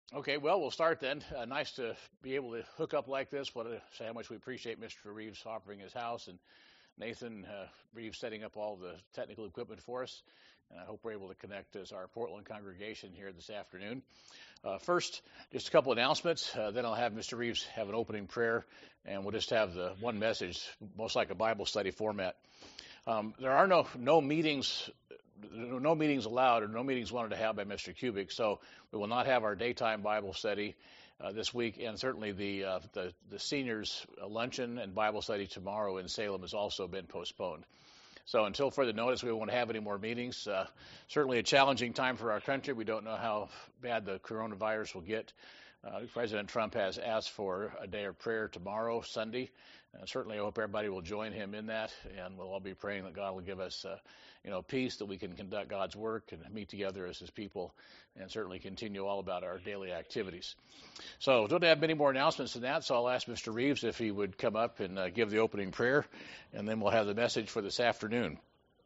Okay, well, we'll start then. Nice to be able to hook up like this. Want to say how much we appreciate Mr. Reeves offering his house and Nathan Reeves setting up all the technical equipment for us. And I hope we're able to connect as our Portland congregation here this afternoon. First, just a couple announcements. Then I'll have Mr. Reeves have an opening prayer, and we'll just have the one message, most like a Bible study format. There are no meetings. No meetings allowed, or no meetings wanted to have by Mr. Kubik, so we will not have our daytime Bible study this week, and certainly the seniors luncheon and Bible study tomorrow in Salem has also been postponed. So until further notice, we won't have any more meetings. Certainly a challenging time for our country. We don't know how bad the coronavirus will get. President Trump has asked for a day of prayer tomorrow, Sunday. Certainly I hope everybody will join him in that, and we'll all be praying that God will give us peace, that we can conduct God's work and meet together as his people, and certainly continue all about our daily activities. So don't have many more announcements than that, so I'll ask Mr. Reeves if he would come up and give the opening prayer, and then we'll have the message for this afternoon.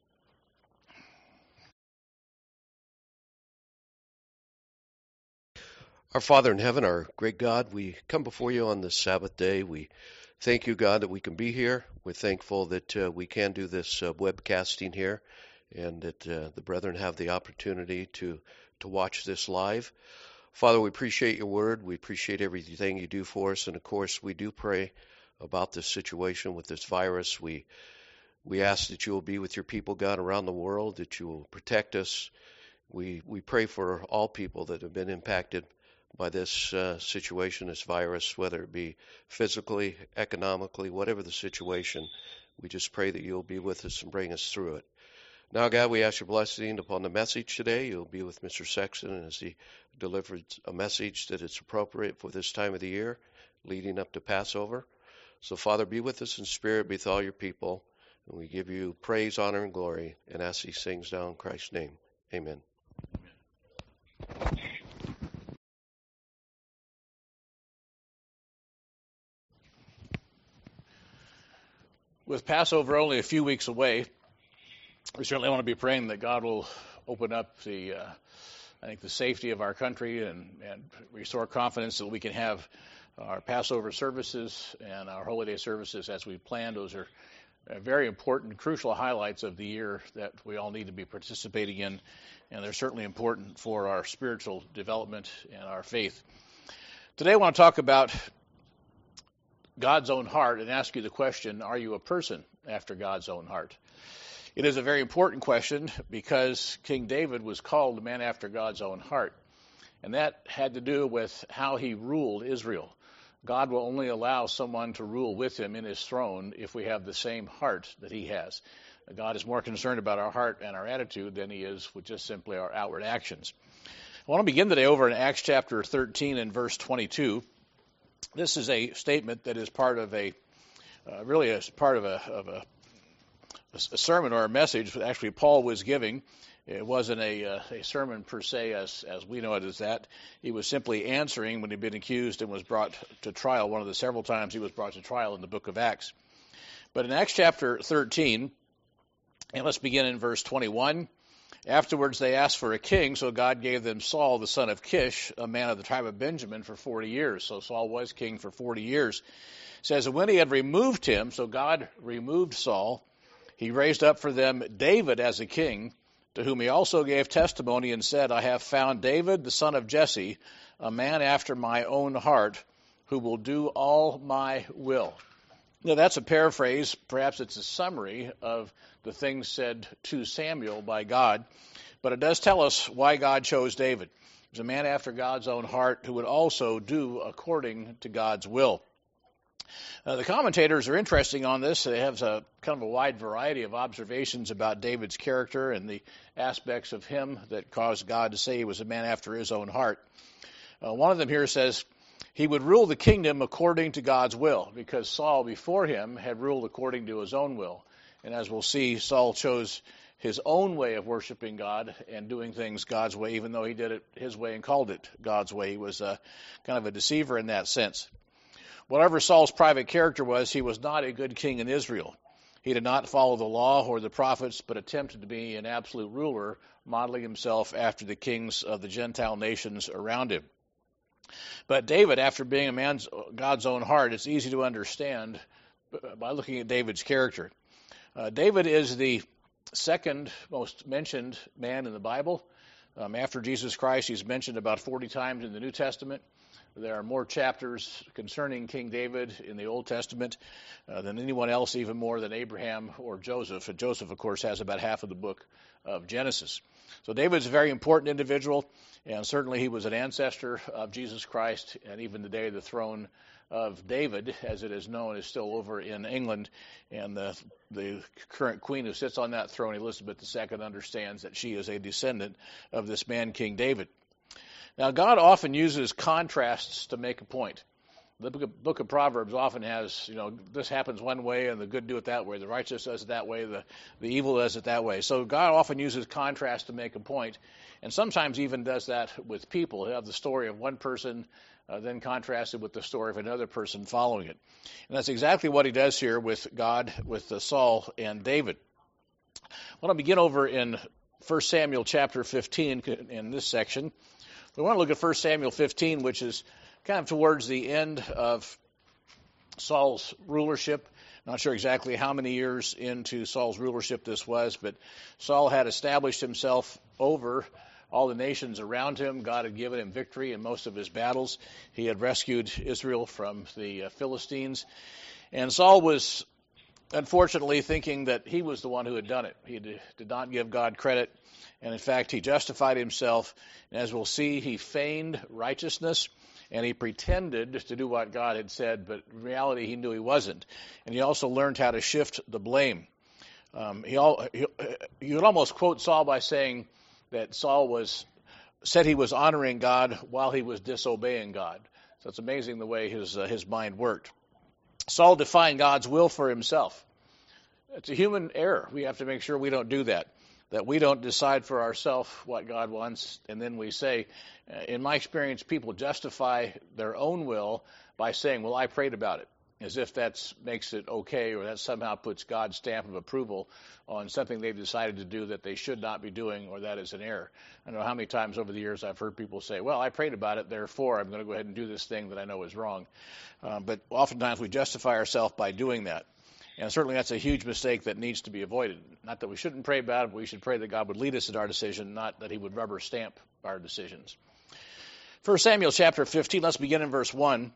Our Father in heaven, our great God, we come before you on this Sabbath day. We thank you, God, that we can be here. We're thankful that we can do this webcasting here, and that the brethren have the opportunity to watch this live. Father, we appreciate your word. We appreciate everything you do for us. And, of course, we do pray about this situation with this virus. We ask that you will be with your people, God, around the world, that you will protect us. We pray for all people that have been impacted by this situation, this virus, whether it be physically, economically, whatever the situation. We just pray that you'll be with us and bring us through it. Now, God, we ask your blessing upon the message today. You'll be with Mr. Sexton as he delivers a message that is appropriate for this time of the year, leading up to Passover. So, Father, be with us in spirit, be with all your people. And we give you praise, honor, and glory, and ask these things now in Christ's name. Amen. With Passover only a few weeks away, we certainly want to be praying that God will open up the safety of our country and restore confidence so that we can have our Passover services and our holiday services as we planned. Those are very important, crucial highlights of the year that we all need to be participating in, and they're certainly important for our spiritual development and our faith. Today I want to talk about God's own heart and ask you the question, are you a person after God's own heart? It is a very important question because King David was called a man after God's own heart, and that had to do with how he ruled Israel. God will only allow someone to rule with him in his throne if we have the same heart that he has. God is more concerned about our heart and our attitude than he is with just simply our outward actions. I want to begin today over in Acts chapter 13 and verse 22. This is a statement that is part of a sermon or a message that actually Paul was giving. It wasn't a sermon per se as we know it as that. He was simply answering when he'd been accused and was brought to trial, one of the several times he was brought to trial in the book of Acts. But in Acts chapter 13, and let's begin in verse 21, afterwards they asked for a king, so God gave them Saul, the son of Kish, a man of the tribe of Benjamin, for 40 years. So Saul was king for 40 years. It says, and when he had removed him, so God removed Saul, he raised up for them David as a king, to whom he also gave testimony and said, I have found David, the son of Jesse, a man after my own heart, who will do all my will. Now, that's a paraphrase. Perhaps it's a summary of the things said to Samuel by God, but it does tell us why God chose David. He was a man after God's own heart who would also do according to God's will. The commentators are interesting on this. They have a kind of a wide variety of observations about David's character and the aspects of him that caused God to say he was a man after his own heart. One of them here says he would rule the kingdom according to God's will, because Saul before him had ruled according to his own will. And as we'll see, Saul chose his own way of worshiping God and doing things God's way, even though he did it his way and called it God's way. He was kind of a deceiver in that sense. Whatever Saul's private character was, he was not a good king in Israel. He did not follow the law or the prophets, but attempted to be an absolute ruler, modeling himself after the kings of the Gentile nations around him. But David, after being God's own heart, it's easy to understand by looking at David's character. David is the second most mentioned man in the Bible. After Jesus Christ, he's mentioned about 40 times in the New Testament. There are more chapters concerning King David in the Old Testament than anyone else, even more than Abraham or Joseph. And Joseph, of course, has about half of the book of Genesis. So David's a very important individual, and certainly he was an ancestor of Jesus Christ, and even today the throne of David, as it is known, is still over in England, and the current queen who sits on that throne, Elizabeth II, understands that she is a descendant of this man, King David. Now, God often uses contrasts to make a point. The book of Proverbs often has, this happens one way and the good do it that way. The righteous does it that way. The evil does it that way. So God often uses contrast to make a point, and sometimes even does that with people. He'll have the story of one person then contrasted with the story of another person following it. And that's exactly what he does here with God, with Saul and David. I want to begin over in 1 Samuel chapter 15 in this section. We want to look at 1 Samuel 15, which is kind of towards the end of Saul's rulership. Not sure exactly how many years into Saul's rulership this was, but Saul had established himself over all the nations around him. God had given him victory in most of his battles. He had rescued Israel from the Philistines. And Saul was unfortunately thinking that he was the one who had done it. He did not give God credit. And in fact, he justified himself. And as we'll see, he feigned righteousness, and he pretended to do what God had said, but in reality, he knew he wasn't. And he also learned how to shift the blame. You would almost quote Saul by saying that Saul said he was honoring God while he was disobeying God. So it's amazing the way his mind worked. Saul defined God's will for himself. It's a human error. We have to make sure we don't do that we don't decide for ourselves what God wants, and then we say, in my experience, people justify their own will by saying, well, I prayed about it, as if that makes it okay, or that somehow puts God's stamp of approval on something they've decided to do that they should not be doing, or that is an error. I don't know how many times over the years I've heard people say, well, I prayed about it, therefore I'm going to go ahead and do this thing that I know is wrong. But oftentimes we justify ourselves by doing that. And certainly that's a huge mistake that needs to be avoided. Not that we shouldn't pray about it, but we should pray that God would lead us in our decision, not that he would rubber stamp our decisions. 1 Samuel chapter 15, let's begin in verse 1.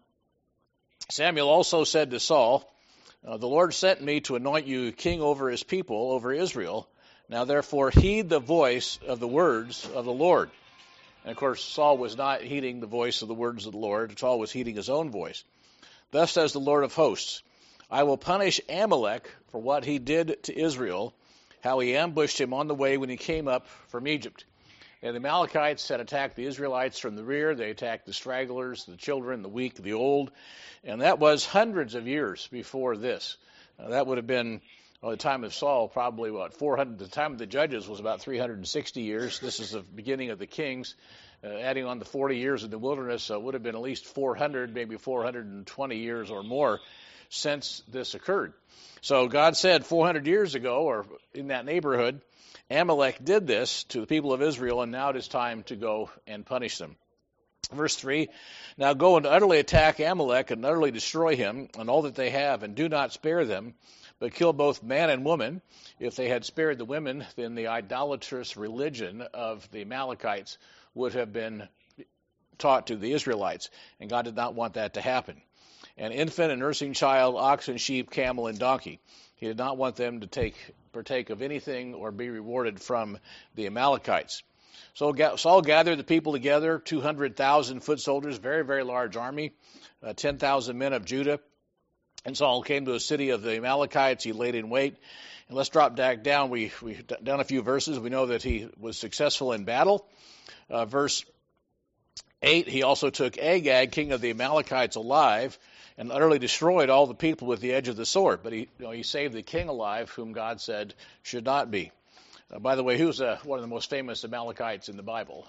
Samuel also said to Saul, the Lord sent me to anoint you king over his people, over Israel. Now therefore heed the voice of the words of the Lord. And of course Saul was not heeding the voice of the words of the Lord. Saul was heeding his own voice. Thus says the Lord of hosts, I will punish Amalek for what he did to Israel, how he ambushed him on the way when he came up from Egypt. And the Amalekites had attacked the Israelites from the rear. They attacked the stragglers, the children, the weak, the old. And that was hundreds of years before this. That would have been, the time of Saul, probably 400. The time of the judges was about 360 years. This is the beginning of the kings. Adding on the 40 years in the wilderness, it would have been at least 400, maybe 420 years or more since this occurred. So God said 400 years ago, or in that neighborhood, Amalek did this to the people of Israel, and now it is time to go and punish them. Verse 3, now go and utterly attack Amalek and utterly destroy him and all that they have, and do not spare them, but kill both man and woman. If they had spared the women, then the idolatrous religion of the Amalekites would have been taught to the Israelites, and God did not want that to happen. An infant, a nursing child, oxen, sheep, camel, and donkey. He did not want them to partake of anything or be rewarded from the Amalekites. So Saul gathered the people together, 200,000 foot soldiers, very, very large army, 10,000 men of Judah. And Saul came to a city of the Amalekites. He laid in wait. And let's drop back down. We've done a few verses. We know that he was successful in battle. Verse 8, he also took Agag, king of the Amalekites, alive, and utterly destroyed all the people with the edge of the sword. But he saved the king alive, whom God said should not be. By the way, who's one of the most famous Amalekites in the Bible?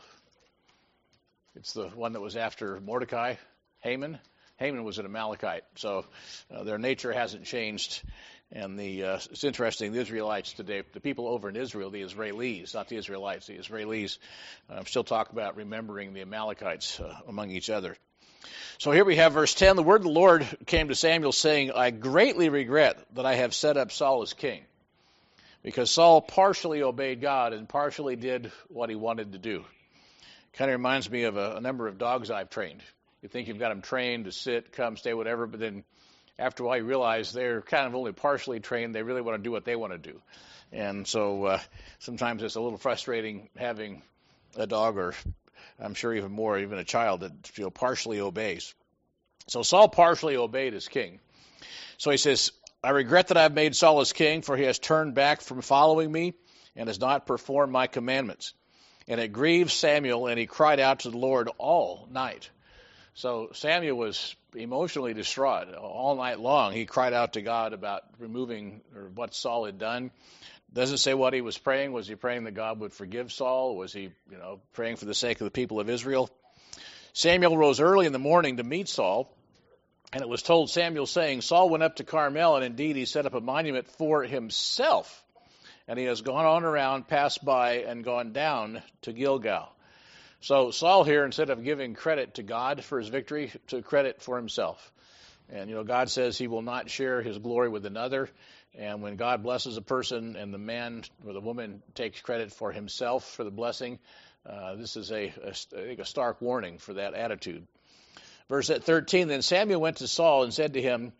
It's the one that was after Mordecai, Haman. Haman was an Amalekite, so their nature hasn't changed. And it's interesting, the Israelites today, the people over in Israel, the Israelis, not the Israelites, the Israelis, still talk about remembering the Amalekites among each other. So here we have verse 10. The word of the Lord came to Samuel saying, I greatly regret that I have set up Saul as king, because Saul partially obeyed God and partially did what he wanted to do. Kind of reminds me of a number of dogs I've trained. You think you've got them trained to sit, come, stay, whatever, but then after a while you realize they're kind of only partially trained. They really want to do what they want to do. And so sometimes it's a little frustrating having a dog, or I'm sure even more, even a child that partially obeys. So Saul partially obeyed as king. So he says, I regret that I have made Saul as king, for he has turned back from following me and has not performed my commandments. And it grieved Samuel, and he cried out to the Lord all night. So Samuel was emotionally distraught all night long. He cried out to God about removing or what Saul had done. Doesn't say what he was praying. Was he praying that God would forgive Saul? Was he, praying for the sake of the people of Israel? Samuel rose early in the morning to meet Saul, and it was told Samuel, saying, Saul went up to Carmel, and indeed he set up a monument for himself, and he has gone on around, passed by, and gone down to Gilgal. So Saul here, instead of giving credit to God for his victory, took credit for himself. And, God says he will not share his glory with another. And when God blesses a person and the man or the woman takes credit for himself for the blessing, this is I think a stark warning for that attitude. Verse 13, then Samuel went to Saul and said to him,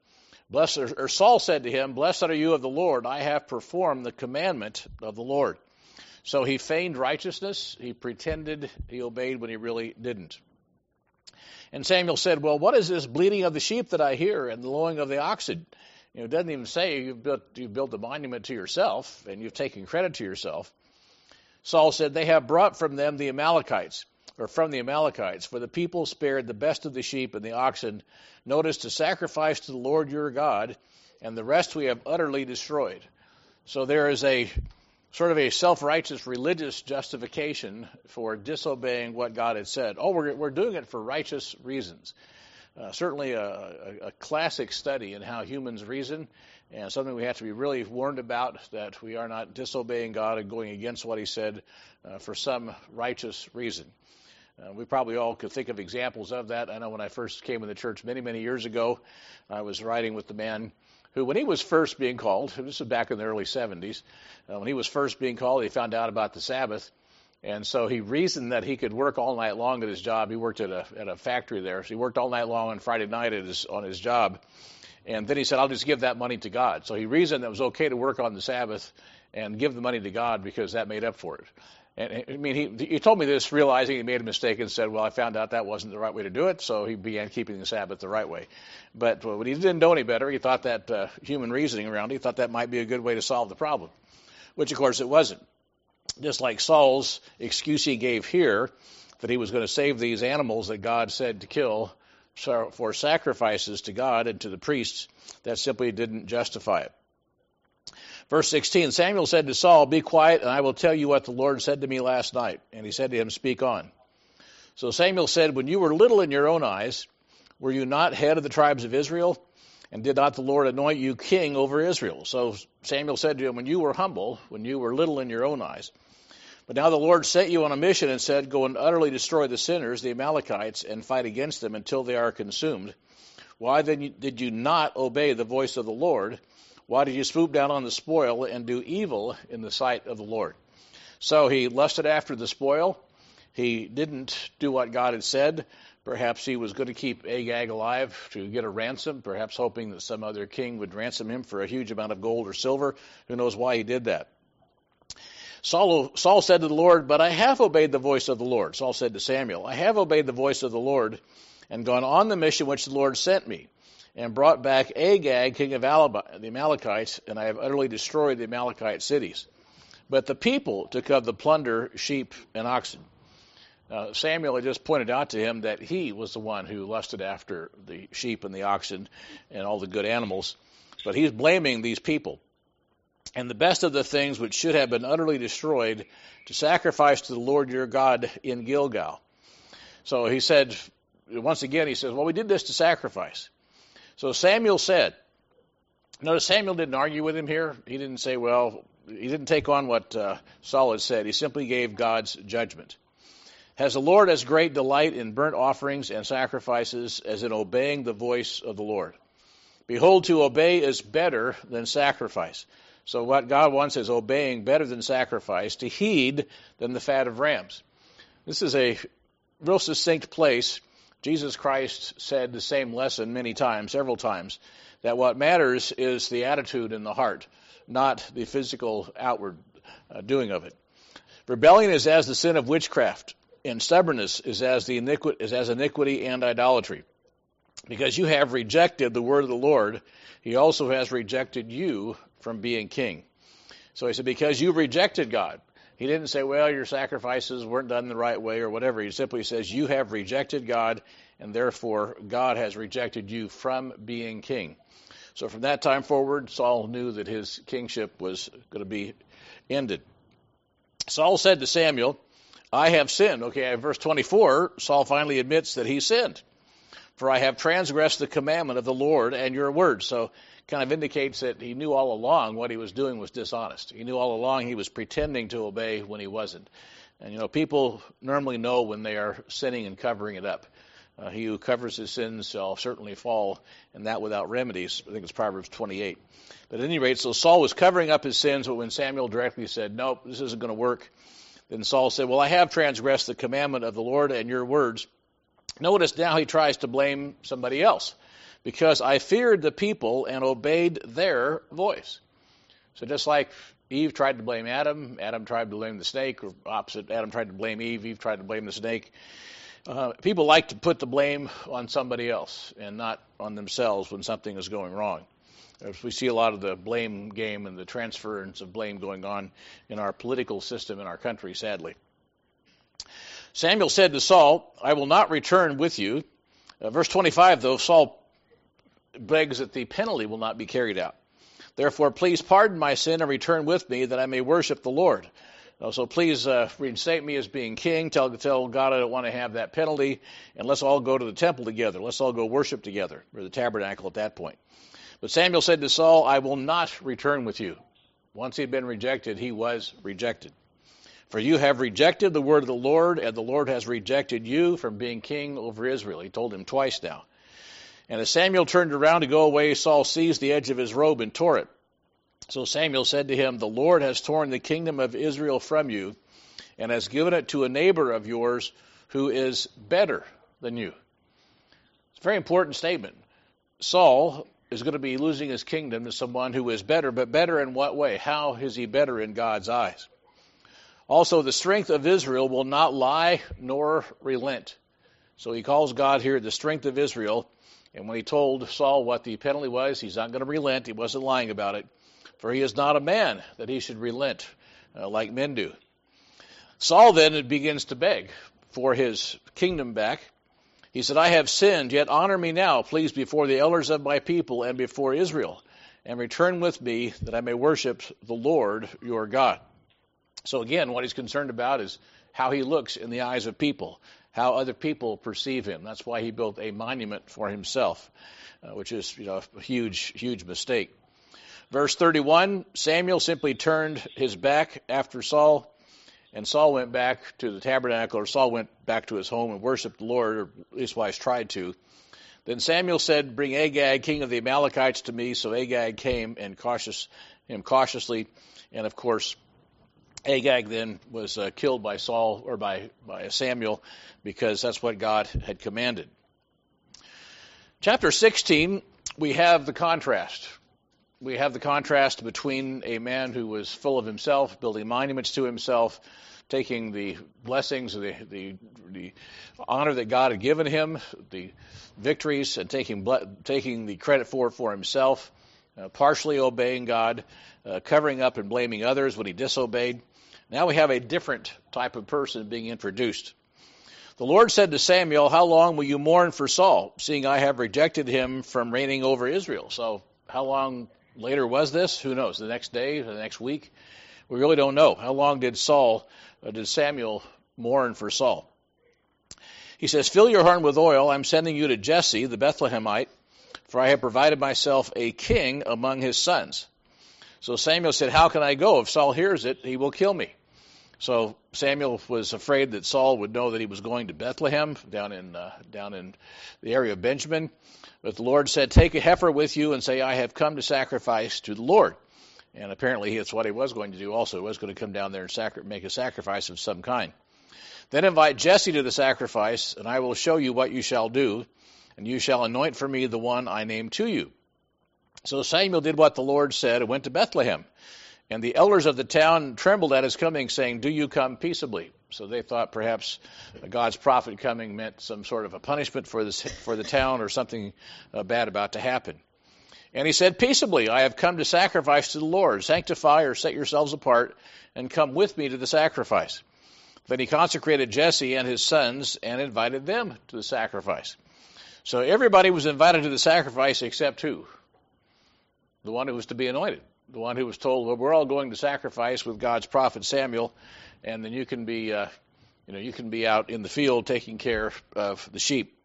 Saul said to him, Blessed are you of the Lord, I have performed the commandment of the Lord. So he feigned righteousness. He pretended he obeyed when he really didn't. And Samuel said, well, what is this bleating of the sheep that I hear and the lowing of the oxen? It doesn't even say you've built a monument to yourself and you've taken credit to yourself. Saul said, they have brought from them the Amalekites, or from the Amalekites, for the people spared the best of the sheep and the oxen, notice, to sacrifice to the Lord your God, and the rest we have utterly destroyed. So there is a sort of a self-righteous religious justification for disobeying what God had said. Oh, we're doing it for righteous reasons. Certainly a classic study in how humans reason, and something we have to be really warned about, that we are not disobeying God and going against what he said for some righteous reason. We probably all could think of examples of that. I know when I first came in the church many, many years ago, I was riding with the man who, when he was first being called, this was back in the early 70s, when he was first being called, he found out about the Sabbath, and so he reasoned that he could work all night long at his job. He worked at a factory there, so he worked all night long on Friday night on his job, and then he said, I'll just give that money to God. So he reasoned that it was okay to work on the Sabbath and give the money to God because that made up for it. And I mean, he told me this realizing he made a mistake and said, well, I found out that wasn't the right way to do it, so he began keeping the Sabbath the right way. But when he didn't know any better, he thought that human reasoning around it, he thought that might be a good way to solve the problem, which, of course, it wasn't. Just like Saul's excuse he gave here, that he was going to save these animals that God said to kill for sacrifices to God and to the priests, that simply didn't justify it. Verse 16, Samuel said to Saul, be quiet, and I will tell you what the Lord said to me last night. And he said to him, speak on. So Samuel said, when you were little in your own eyes, were you not head of the tribes of Israel? And did not the Lord anoint you king over Israel? So Samuel said to him, when you were humble, when you were little in your own eyes. But now the Lord sent you on a mission and said, go and utterly destroy the sinners, the Amalekites, and fight against them until they are consumed. Why then did you not obey the voice of the Lord? Why did you swoop down on the spoil and do evil in the sight of the Lord? So he lusted after the spoil. He didn't do what God had said. Perhaps he was going to keep Agag alive to get a ransom, perhaps hoping that some other king would ransom him for a huge amount of gold or silver. Who knows why he did that? Saul said to the Lord, but I have obeyed the voice of the Lord. Saul said to Samuel, I have obeyed the voice of the Lord and gone on the mission which the Lord sent me, and brought back Agag, king of the Amalekites, and I have utterly destroyed the Amalekite cities. But the people took of the plunder, sheep, and oxen. Samuel had just pointed out to him that he was the one who lusted after the sheep and the oxen and all the good animals, but he's blaming these people. And the best of the things which should have been utterly destroyed, to sacrifice to the Lord your God in Gilgal. So he said, once again, he says, well, we did this to sacrifice. So Samuel said, Notice Samuel didn't argue with him here. He didn't say, well, he didn't take on what Saul had said. He simply gave God's judgment. Has the Lord as great delight in burnt offerings and sacrifices as in obeying the voice of the Lord? Behold, to obey is better than sacrifice. So what God wants is obeying better than sacrifice, to heed than the fat of rams. This is a real succinct place. Jesus Christ said the same lesson many times, several times, that what matters is the attitude in the heart, not the physical outward doing of it. Rebellion is as the sin of witchcraft, and stubbornness is as iniquity and idolatry. Because you have rejected the word of the Lord, he also has rejected you from being king. So he said, because you rejected God. He didn't say, well, your sacrifices weren't done the right way or whatever. He simply says, you have rejected God, and therefore God has rejected you from being king. So from that time forward, Saul knew that his kingship was going to be ended. Saul said to Samuel, I have sinned. Okay, verse 24, Saul finally admits that he sinned. For I have transgressed the commandment of the Lord and your word. So kind of indicates that he knew all along what he was doing was dishonest. He knew all along he was pretending to obey when he wasn't. And, people normally know when they are sinning and covering it up. He who covers his sins shall certainly fall, and that without remedies. I think it's Proverbs 28. But at any rate, so Saul was covering up his sins, but when Samuel directly said, nope, this isn't going to work, then Saul said, well, I have transgressed the commandment of the Lord and your words. Notice now he tries to blame somebody else. Because I feared the people and obeyed their voice. So just like Eve tried to blame Adam, Adam tried to blame the snake, or opposite, Adam tried to blame Eve, Eve tried to blame the snake. People like to put the blame on somebody else and not on themselves when something is going wrong. We see a lot of the blame game and the transference of blame going on in our political system in our country, sadly. Samuel said to Saul, I will not return with you. Verse 25, though, Saul begs that the penalty will not be carried out. Therefore, please pardon my sin and return with me that I may worship the Lord. So please reinstate me as being king. Tell God I don't want to have that penalty. And let's all go to the temple together. Let's all go worship together, or the tabernacle at that point. But Samuel said to Saul, I will not return with you. Once he had been rejected, he was rejected. For you have rejected the word of the Lord, and the Lord has rejected you from being king over Israel. He told him twice now. And as Samuel turned around to go away, Saul seized the edge of his robe and tore it. So Samuel said to him, the Lord has torn the kingdom of Israel from you and has given it to a neighbor of yours who is better than you. It's a very important statement. Saul is going to be losing his kingdom to someone who is better, but better in what way? How is he better in God's eyes? Also, the strength of Israel will not lie nor relent. So he calls God here the strength of Israel. And when he told Saul what the penalty was, he's not going to relent. He wasn't lying about it. For he is not a man that he should relent like men do. Saul then begins to beg for his kingdom back. He said, I have sinned, yet honor me now, please, before the elders of my people and before Israel, and return with me that I may worship the Lord your God. So again, what he's concerned about is how he looks in the eyes of people, how other people perceive him. That's why he built a monument for himself, which is a huge mistake. Verse 31, Samuel simply turned his back after Saul, and Saul went back to the tabernacle, or Saul went back to his home and worshiped the Lord, or at least wise tried to. Then Samuel said, bring Agag, king of the Amalekites, to me. So Agag came and cautiously, and of course, Agag then was killed by Saul, or by Samuel, because that's what God had commanded. Chapter 16, we have the contrast. We have the contrast between a man who was full of himself, building monuments to himself, taking the blessings, the honor that God had given him, the victories, and taking the credit for himself, partially obeying God, covering up and blaming others when he disobeyed. Now we have a different type of person being introduced. The Lord said to Samuel, how long will you mourn for Saul, seeing I have rejected him from reigning over Israel? So how long later was this? Who knows? The next day, the next week? We really don't know. How long did Samuel mourn for Saul? He says, fill your horn with oil. I'm sending you to Jesse, the Bethlehemite, for I have provided myself a king among his sons. So Samuel said, how can I go? If Saul hears it, he will kill me. So Samuel was afraid that Saul would know that he was going to Bethlehem, down in the area of Benjamin. But the Lord said, take a heifer with you and say, I have come to sacrifice to the Lord. And apparently that's what he was going to do also. He was going to come down there and make a sacrifice of some kind. Then invite Jesse to the sacrifice, and I will show you what you shall do, and you shall anoint for me the one I name to you. So Samuel did what the Lord said and went to Bethlehem. And the elders of the town trembled at his coming, saying, do you come peaceably? So they thought perhaps God's prophet coming meant some sort of a punishment for the town or something bad about to happen. And he said, peaceably, I have come to sacrifice to the Lord. Sanctify or set yourselves apart and come with me to the sacrifice. Then he consecrated Jesse and his sons and invited them to the sacrifice. So everybody was invited to the sacrifice except who? The one who was to be anointed. The one who was told, well, we're all going to sacrifice with God's prophet Samuel, and then you can be out in the field taking care of the sheep.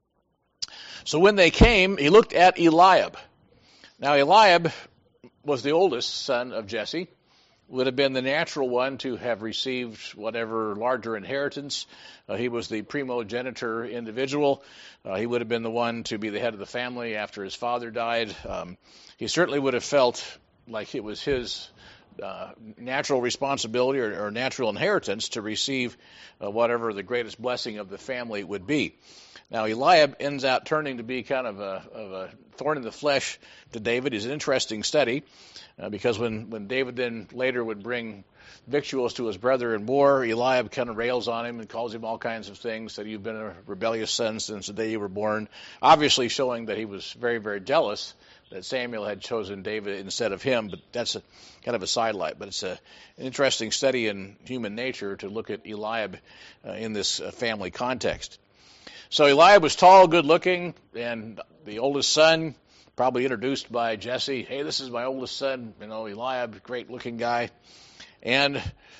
So when they came, he looked at Eliab. Now Eliab was the oldest son of Jesse, would have been the natural one to have received whatever larger inheritance. He was the primogenitor individual. He would have been the one to be the head of the family after his father died. He certainly would have felt like it was his natural responsibility or natural inheritance to receive whatever the greatest blessing of the family would be. Now, Eliab ends out turning to be kind of a thorn in the flesh to David. He's an interesting study because when David then later would bring victuals to his brother in war, Eliab kind of rails on him and calls him all kinds of things, that you've been a rebellious son since the day you were born, obviously showing that he was very, very jealous that Samuel had chosen David instead of him, but that's kind of a sidelight. But it's an interesting study in human nature to look at Eliab in this family context. So Eliab was tall, good-looking, and the oldest son, probably introduced by Jesse. Hey, this is my oldest son, Eliab, great-looking guy. And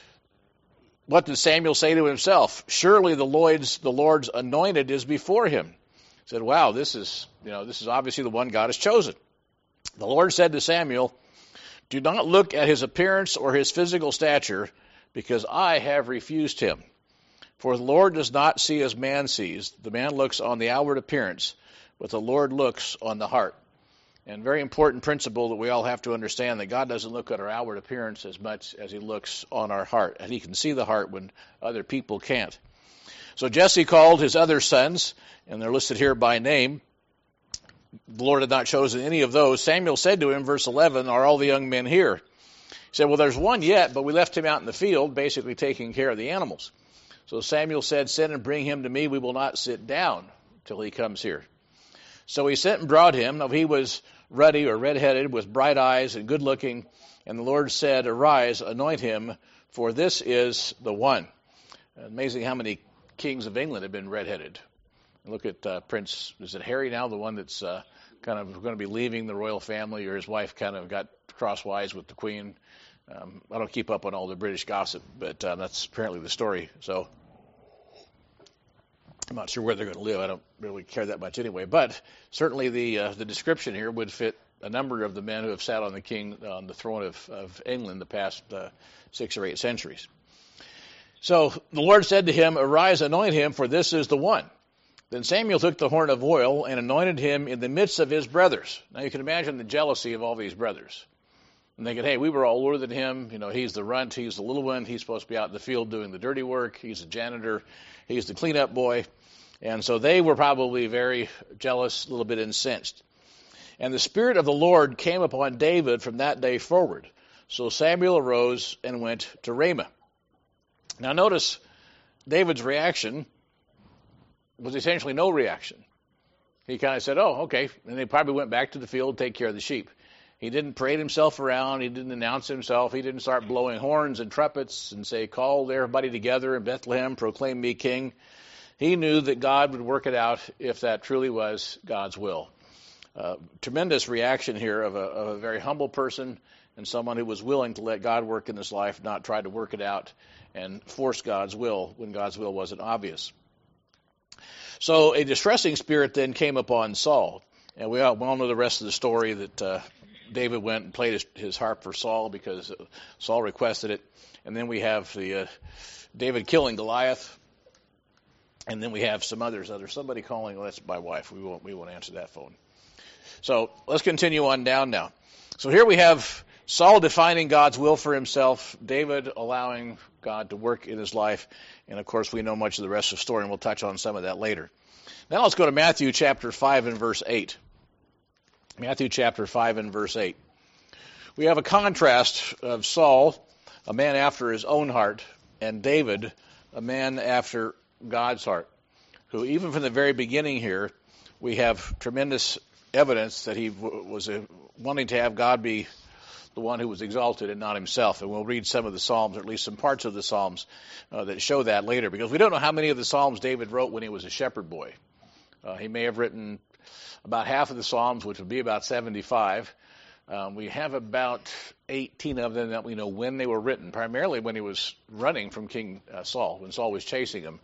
what did Samuel say to himself? Surely the Lord's anointed is before him. He said, wow, this is obviously the one God has chosen. The Lord said to Samuel, do not look at his appearance or his physical stature, because I have refused him. For the Lord does not see as man sees. The man looks on the outward appearance, but the Lord looks on the heart. And very important principle that we all have to understand, that God doesn't look at our outward appearance as much as he looks on our heart. And he can see the heart when other people can't. So Jesse called his other sons, and they're listed here by name. The Lord had not chosen any of those. Samuel said to him, verse 11, are all the young men here? He said, well, there's one yet, but we left him out in the field, basically taking care of the animals. So Samuel said, send and bring him to me. We will not sit down till he comes here. So he sent and brought him. Now he was ruddy or red-headed, with bright eyes and good-looking. And the Lord said, arise, anoint him, for this is the one. Amazing how many kings of England have been red-headed. Look at Prince, is it Harry now, the one that's kind of going to be leaving the royal family, or his wife kind of got crosswise with the Queen. I don't keep up on all the British gossip, but that's apparently the story. So I'm not sure where they're going to live. I don't really care that much anyway. But certainly the description here would fit a number of the men who have sat on the throne of England the past 6 or 8 centuries. So the Lord said to him, arise, anoint him, for this is the one. Then Samuel took the horn of oil and anointed him in the midst of his brothers. Now you can imagine the jealousy of all these brothers. And thinking, hey, we were all older than him. He's the runt. He's the little one. He's supposed to be out in the field doing the dirty work. He's a janitor. He's the cleanup boy. And so they were probably very jealous, a little bit incensed. And the Spirit of the Lord came upon David from that day forward. So Samuel arose and went to Ramah. Now notice David's reaction was essentially no reaction. He kind of said, oh, okay. And they probably went back to the field to take care of the sheep. He didn't parade himself around. He didn't announce himself. He didn't start blowing horns and trumpets and say, call everybody together in Bethlehem, proclaim me king. He knew that God would work it out if that truly was God's will. Tremendous reaction here of a very humble person and someone who was willing to let God work in his life, not try to work it out and force God's will when God's will wasn't obvious. So a distressing spirit then came upon Saul. And we all know the rest of the story, that David went and played his harp for Saul because Saul requested it. And then we have the David killing Goliath. And then we have some others. There's somebody calling. Well, that's my wife. We won't answer that phone. So let's continue on down now. So here we have Saul defining God's will for himself, David allowing God to work in his life, and of course we know much of the rest of the story, and we'll touch on some of that later. Now let's go to Matthew chapter 5 and verse 8. Matthew chapter 5 and verse 8. We have a contrast of Saul, a man after his own heart, and David, a man after God's heart, who even from the very beginning here, we have tremendous evidence that he was wanting to have God be the one who was exalted and not himself. And we'll read some of the Psalms, or at least some parts of the Psalms that show that later, because we don't know how many of the Psalms David wrote when he was a shepherd boy. He may have written about half of the Psalms, which would be about 75. We have about 18 of them that we know when they were written, primarily when he was running from King Saul, when Saul was chasing him.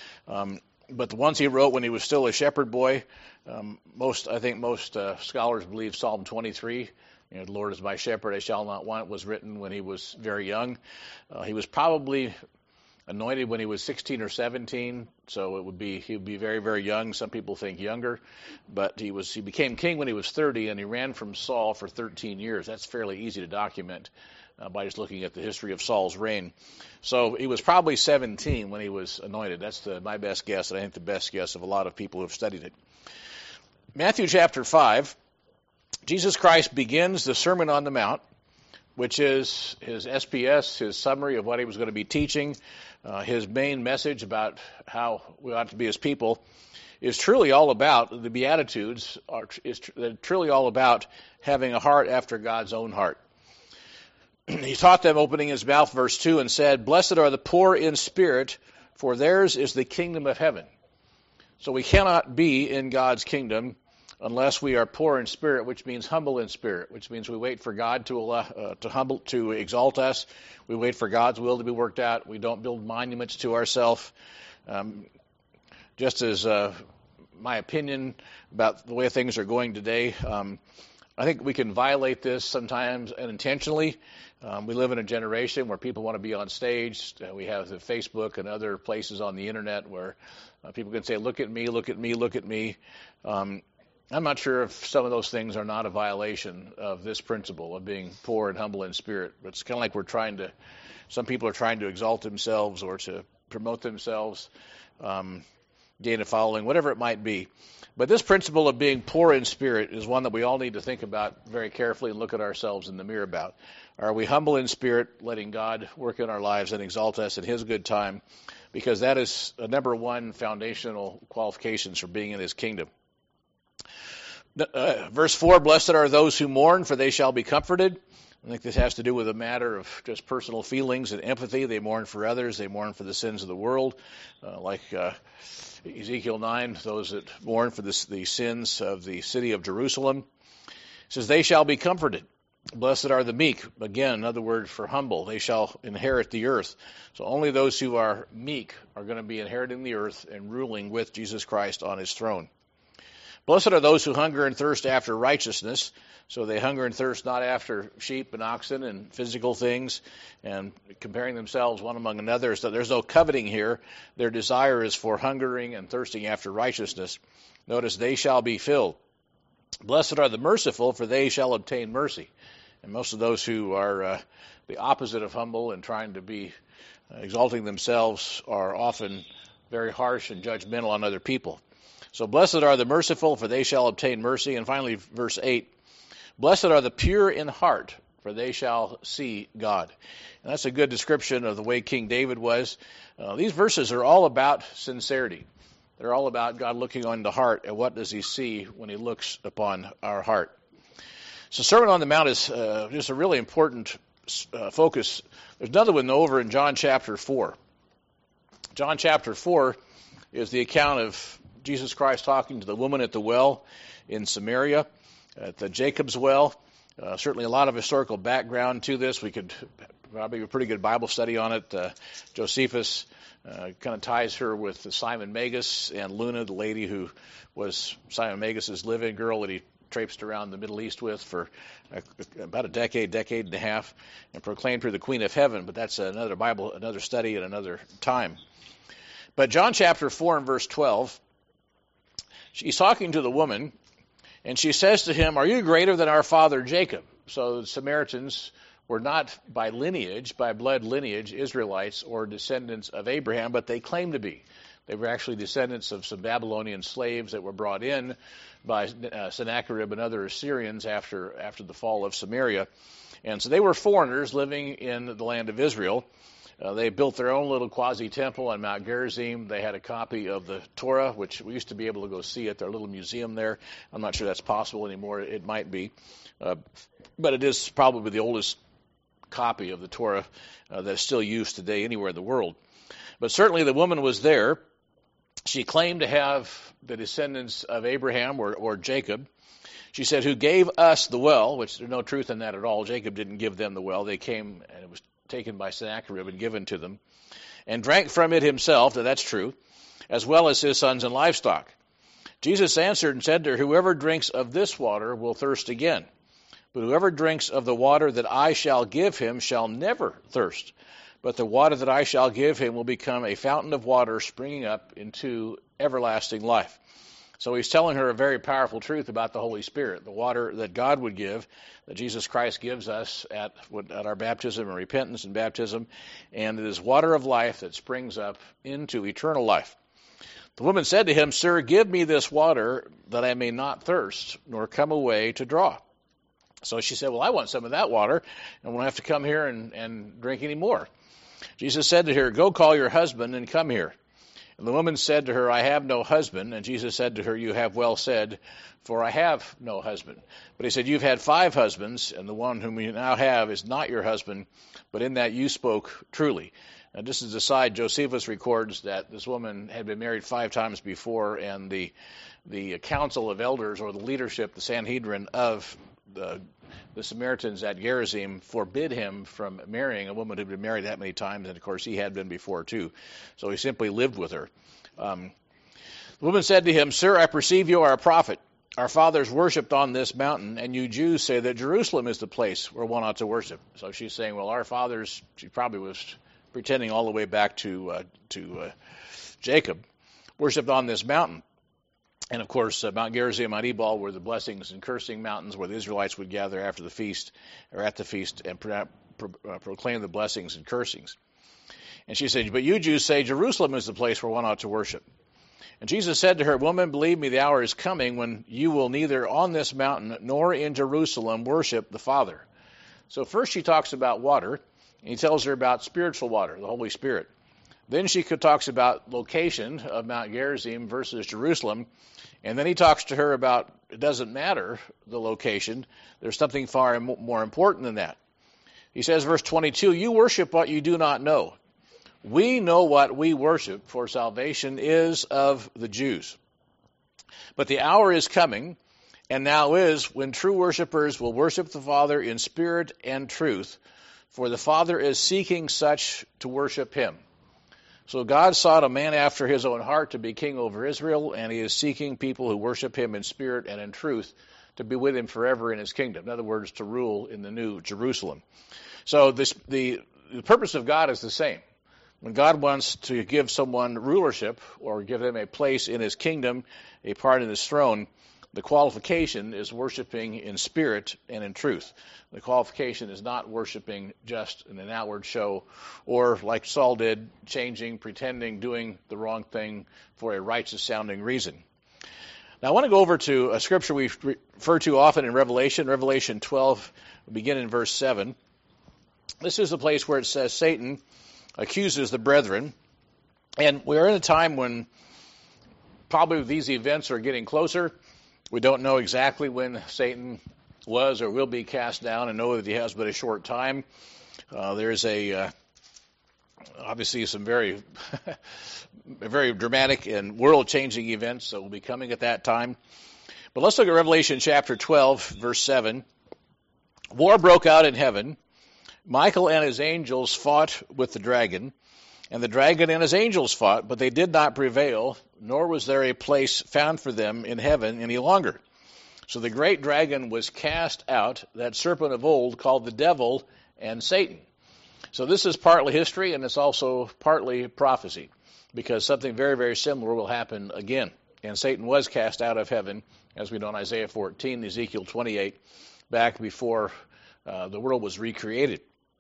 But the ones he wrote when he was still a shepherd boy, most scholars believe Psalm 23, the Lord is my shepherd, I shall not want, was written when he was very young. He was probably anointed when he was 16 or 17, so he would be very, very young. Some people think younger, but he became king when he was 30, and he ran from Saul for 13 years. That's fairly easy to document by just looking at the history of Saul's reign. So he was probably 17 when he was anointed. That's my best guess, and I think the best guess of a lot of people who have studied it. Matthew chapter 5, Jesus Christ begins the Sermon on the Mount, which is his SPS, his summary of what he was going to be teaching. His main message about how we ought to be as people is truly all about the Beatitudes, is truly all about having a heart after God's own heart. He taught them, opening his mouth, verse 2, and said, "Blessed are the poor in spirit, for theirs is the kingdom of heaven." So we cannot be in God's kingdom unless we are poor in spirit, which means humble in spirit, which means we wait for God to exalt us. We wait for God's will to be worked out. We don't build monuments to ourselves. Just as my opinion about the way things are going today, I think we can violate this sometimes unintentionally. We live in a generation where people want to be on stage. We have the Facebook and other places on the internet where people can say, "Look at me, look at me, look at me." I'm not sure if some of those things are not a violation of this principle of being poor and humble in spirit. But it's kind of like some people are trying to exalt themselves or to promote themselves, gain a following, whatever it might be. But this principle of being poor in spirit is one that we all need to think about very carefully and look at ourselves in the mirror about. Are we humble in spirit, letting God work in our lives and exalt us in his good time? Because that is a number one foundational qualifications for being in his kingdom. Verse 4, "Blessed are those who mourn, for they shall be comforted." I think this has to do with a matter of just personal feelings and empathy. They mourn for others. They mourn for the sins of the world. Like Ezekiel 9, those that mourn for the sins of the city of Jerusalem. It says, "They shall be comforted." Blessed are the meek. Again, another word for humble. They shall inherit the earth. So only those who are meek are going to be inheriting the earth and ruling with Jesus Christ on his throne. Blessed are those who hunger and thirst after righteousness. So they hunger and thirst not after sheep and oxen and physical things and comparing themselves one among another. So there's no coveting here. Their desire is for hungering and thirsting after righteousness. Notice, "They shall be filled." Blessed are the merciful, for they shall obtain mercy. And most of those who are the opposite of humble and trying to be exalting themselves are often very harsh and judgmental on other people. So blessed are the merciful, for they shall obtain mercy. And finally, verse 8, "Blessed are the pure in heart, for they shall see God." And that's a good description of the way King David was. These verses are all about sincerity. They're all about God looking on the heart, and what does he see when he looks upon our heart. So Sermon on the Mount is just a really important focus. There's another one over in John chapter 4. John chapter 4 is the account of Jesus Christ talking to the woman at the well in Samaria, at the Jacob's well. Certainly a lot of historical background to this. We could probably a pretty good Bible study on it. Josephus kind of ties her with Simon Magus, and Luna, the lady who was Simon Magus's live-in girl that he traipsed around the Middle East with for about a decade and a half, and proclaimed her the Queen of Heaven. But that's another study at another time. But John chapter 4 and verse 12, she's talking to the woman, and she says to him, "Are you greater than our father Jacob?" So the Samaritans were not by blood lineage, Israelites or descendants of Abraham, but they claimed to be. They were actually descendants of some Babylonian slaves that were brought in by Sennacherib and other Assyrians after the fall of Samaria. And so they were foreigners living in the land of Israel. They built their own little quasi-temple on Mount Gerizim. They had a copy of the Torah, which we used to be able to go see at their little museum there. I'm not sure that's possible anymore. It might be. But it is probably the oldest copy of the Torah that's still used today anywhere in the world. But certainly the woman was there. She claimed to have the descendants of Abraham or Jacob. She said, "Who gave us the well," which there's no truth in that at all. Jacob didn't give them the well. They came, and it was taken by Sennacherib and given to them, and drank from it himself, that's true, as well as his sons and livestock. Jesus answered and said to her, "Whoever drinks of this water will thirst again. But whoever drinks of the water that I shall give him shall never thirst. But the water that I shall give him will become a fountain of water springing up into everlasting life." So he's telling her a very powerful truth about the Holy Spirit, the water that God would give, that Jesus Christ gives us at our baptism and repentance and baptism, and it is water of life that springs up into eternal life. The woman said to him, "Sir, give me this water that I may not thirst, nor come away to draw." So she said, "Well, I want some of that water, and won't have to come here and drink any more." Jesus said to her, "Go call your husband and come here." And the woman said to her, "I have no husband." And Jesus said to her, "You have well said, for I have no husband." But he said, "You've had 5 husbands, and the one whom you now have is not your husband, but in that you spoke truly." And just as a side, Josephus records that this woman had been married 5 times before, and the council of elders, or the leadership, the Sanhedrin of the Samaritans at Gerizim, forbid him from marrying a woman who had been married that many times, and of course he had been before too. So he simply lived with her. The woman said to him, "Sir, I perceive you are a prophet. Our fathers worshipped on this mountain, and you Jews say that Jerusalem is the place where one ought to worship." So she's saying, well, our fathers, she probably was pretending all the way back to Jacob, worshipped on this mountain. And of course, Mount Gerizim, Mount Ebal were the blessings and cursing mountains where the Israelites would gather after the feast, or at the feast, and proclaim the blessings and cursings. And she said, "But you Jews say Jerusalem is the place where one ought to worship." And Jesus said to her, "Woman, believe me, the hour is coming when you will neither on this mountain nor in Jerusalem worship the Father." So first she talks about water, and he tells her about spiritual water, the Holy Spirit. Then she talks about location of Mount Gerizim versus Jerusalem. And then he talks to her about it doesn't matter the location. There's something far more important than that. He says, verse 22, "You worship what you do not know. We know what we worship, for salvation is of the Jews. But the hour is coming, and now is, when true worshipers will worship the Father in spirit and truth, for the Father is seeking such to worship him." So God sought a man after his own heart to be king over Israel, and he is seeking people who worship him in spirit and in truth to be with him forever in his kingdom. In other words, to rule in the new Jerusalem. So the purpose of God is the same. When God wants to give someone rulership or give them a place in his kingdom, a part in his throne, the qualification is worshiping in spirit and in truth. The qualification is not worshiping just in an outward show, or like Saul did, changing, pretending, doing the wrong thing for a righteous-sounding reason. Now I want to go over to a scripture we refer to often in Revelation 12, begin in verse 7. This is the place where it says Satan accuses the brethren. And we're in a time when probably these events are getting closer. We don't know exactly when Satan was or will be cast down, and know that he has but a short time. There's obviously some very, very dramatic and world-changing events that will be coming at that time. But let's look at Revelation chapter 12, verse 7. "War broke out in heaven. Michael and his angels fought with the dragon, and the dragon and his angels fought, but they did not prevail, nor was there a place found for them in heaven any longer. So the great dragon was cast out, that serpent of old called the devil and Satan. So this is partly history, and it's also partly prophecy, because something very, very similar will happen again. And Satan was cast out of heaven, as we know in Isaiah 14, Ezekiel 28, back before the world was recreated.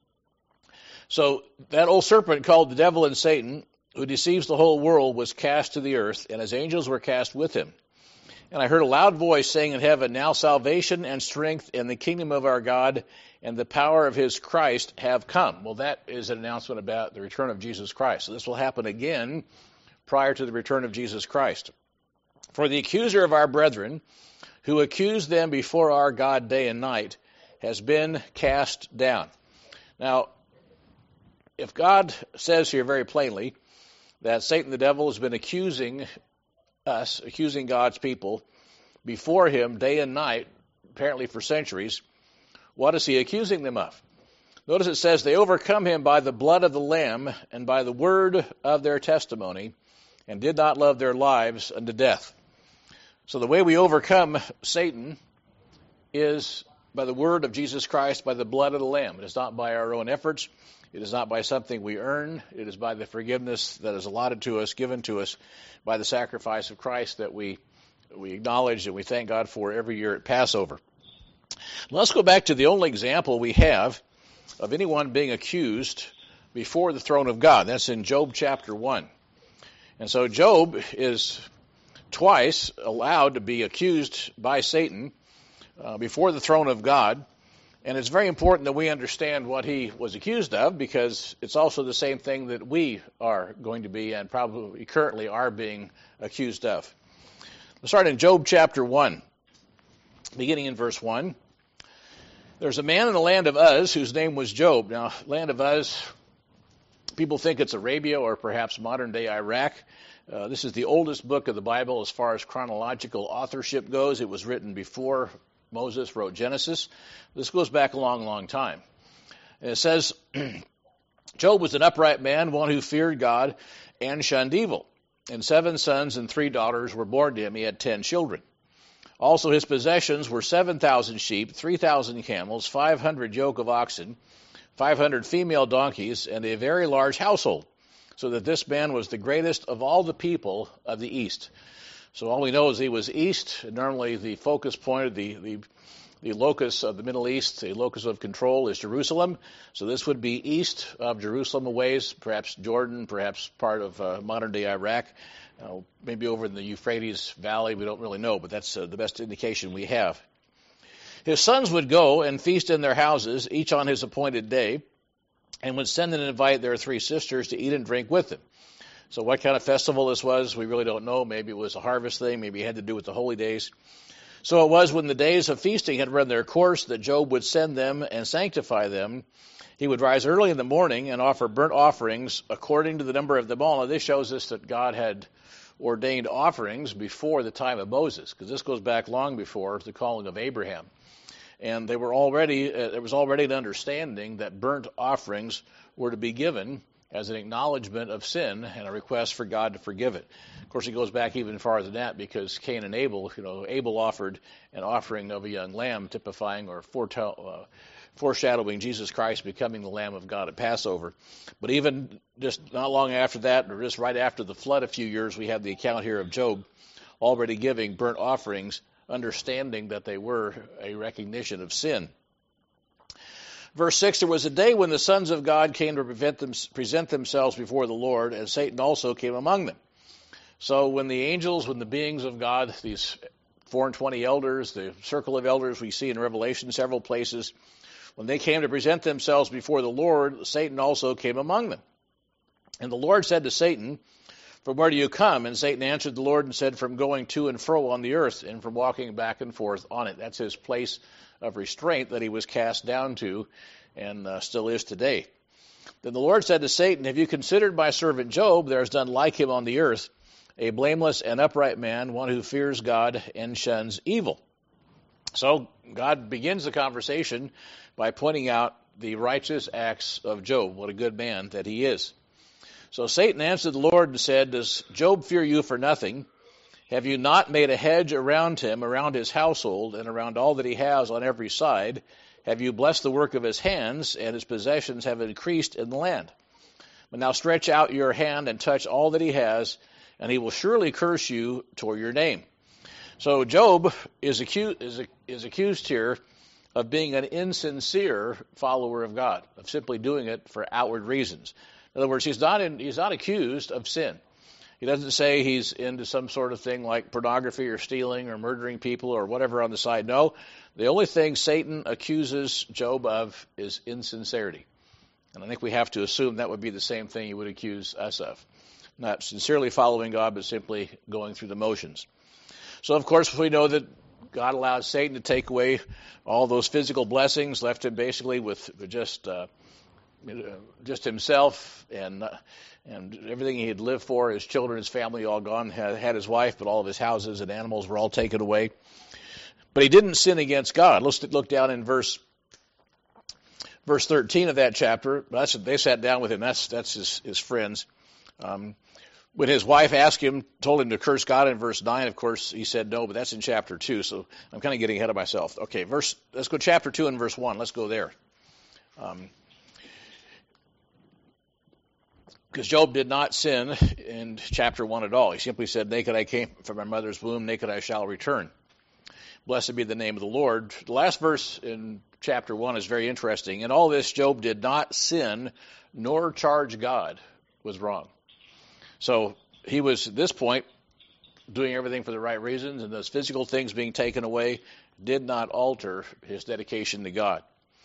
So that old serpent called the devil and Satan, who deceives the whole world, was cast to the earth, and his angels were cast with him. And I heard a loud voice saying in heaven, "Now salvation and strength and the kingdom of our God and the power of his Christ have come." Well, that is an announcement about the return of Jesus Christ. So this will happen again prior to the return of Jesus Christ. "For the accuser of our brethren, who accused them before our God day and night, has been cast down." Now, if God says here very plainly that Satan the devil has been accusing us, accusing God's people before him day and night, apparently for centuries, what is he accusing them of? Notice it says, "They overcome him by the blood of the Lamb and by the word of their testimony, and did not love their lives unto death." So the way we overcome Satan is by the word of Jesus Christ, by the blood of the Lamb. It is not by our own efforts. It is not by something we earn. It is by the forgiveness that is allotted to us, given to us by the sacrifice of Christ that we acknowledge and we thank God for every year at Passover. Let's go back to the only example we have of anyone being accused before the throne of God. That's in Job chapter 1. And so Job is twice allowed to be accused by Satan before the throne of God. And it's very important that we understand what he was accused of, because it's also the same thing that we are going to be and probably currently are being accused of. Let's start in Job chapter 1, beginning in verse 1. "There's a man in the land of Uz whose name was Job." Now, land of Uz, people think it's Arabia or perhaps modern-day Iraq. This is the oldest book of the Bible as far as chronological authorship goes. It was written before Moses wrote Genesis. This goes back a long, long time. And it says, "Job was an upright man, one who feared God and shunned evil. And 7 sons and 3 daughters were born to him. He had 10 children. Also his possessions were 7,000 sheep, 3,000 camels, 500 yoke of oxen, 500 female donkeys, and a very large household, so that this man was the greatest of all the people of the East." So all we know is he was east. Normally the focus point of the locus of the Middle East, the locus of control, is Jerusalem. So this would be east of Jerusalem a ways, perhaps Jordan, perhaps part of modern-day Iraq, maybe over in the Euphrates Valley. We don't really know, but that's the best indication we have. His sons would go and feast in their houses, each on his appointed day, and would send and invite their 3 sisters to eat and drink with them. So what kind of festival this was, we really don't know. Maybe it was a harvest thing. Maybe it had to do with the holy days. So it was when the days of feasting had run their course that Job would send them and sanctify them. He would rise early in the morning and offer burnt offerings according to the number of them all. Now this shows us that God had ordained offerings before the time of Moses, because this goes back long before the calling of Abraham. And there was already an understanding that burnt offerings were to be given as an acknowledgement of sin and a request for God to forgive it. Of course, it goes back even farther than that, because Cain and Abel, Abel offered an offering of a young lamb, typifying or foreshadowing Jesus Christ becoming the Lamb of God at Passover. But even just not long after that, or just right after the flood a few years, we have the account here of Job already giving burnt offerings, understanding that they were a recognition of sin. Verse 6, "There was a day when the sons of God came to present themselves before the Lord, and Satan also came among them." So when the beings of God, these 420 elders, the circle of elders we see in Revelation several places, when they came to present themselves before the Lord, Satan also came among them. "And the Lord said to Satan, 'From where do you come?' And Satan answered the Lord and said, 'From going to and fro on the earth, and from walking back and forth on it.'" That's his place of restraint that he was cast down to and still is today. "Then the Lord said to Satan, 'Have you considered my servant Job? There is none like him on the earth, a blameless and upright man, one who fears God and shuns evil.'" So God begins the conversation by pointing out the righteous acts of Job. What a good man that he is. So Satan answered the Lord and said, does Job fear you for nothing? Have you not made a hedge around him, around his household, and around all that he has on every side? Have you blessed the work of his hands, and his possessions have increased in the land? But now stretch out your hand and touch all that he has, and he will surely curse you toward your name. So Job is accused here of being an insincere follower of God, of simply doing it for outward reasons. In other words, he's not accused of sin. He doesn't say he's into some sort of thing like pornography or stealing or murdering people or whatever on the side. No, the only thing Satan accuses Job of is insincerity. And I think we have to assume that would be the same thing he would accuse us of. Not sincerely following God, but simply going through the motions. So, of course, we know that God allowed Satan to take away all those physical blessings, left him basically with just himself and everything he had lived for, his children, his family, all gone. Had his wife, but all of his houses and animals were all taken away. But he didn't sin against God. Let's look down in verse 13 of that chapter. They sat down with him. That's his friends. When his wife told him to curse God in verse 9, of course, he said no, but that's in chapter 2, so I'm kind of getting ahead of myself. Okay, let's go chapter 2 and verse 1. Let's go there. Because Job did not sin in chapter 1 at all. He simply said, naked I came from my mother's womb, naked I shall return. Blessed be the name of the Lord. The last verse in chapter 1 is very interesting. In all this, Job did not sin nor charge God with wrong. So he was, at this point, doing everything for the right reasons, and those physical things being taken away did not alter his dedication to God.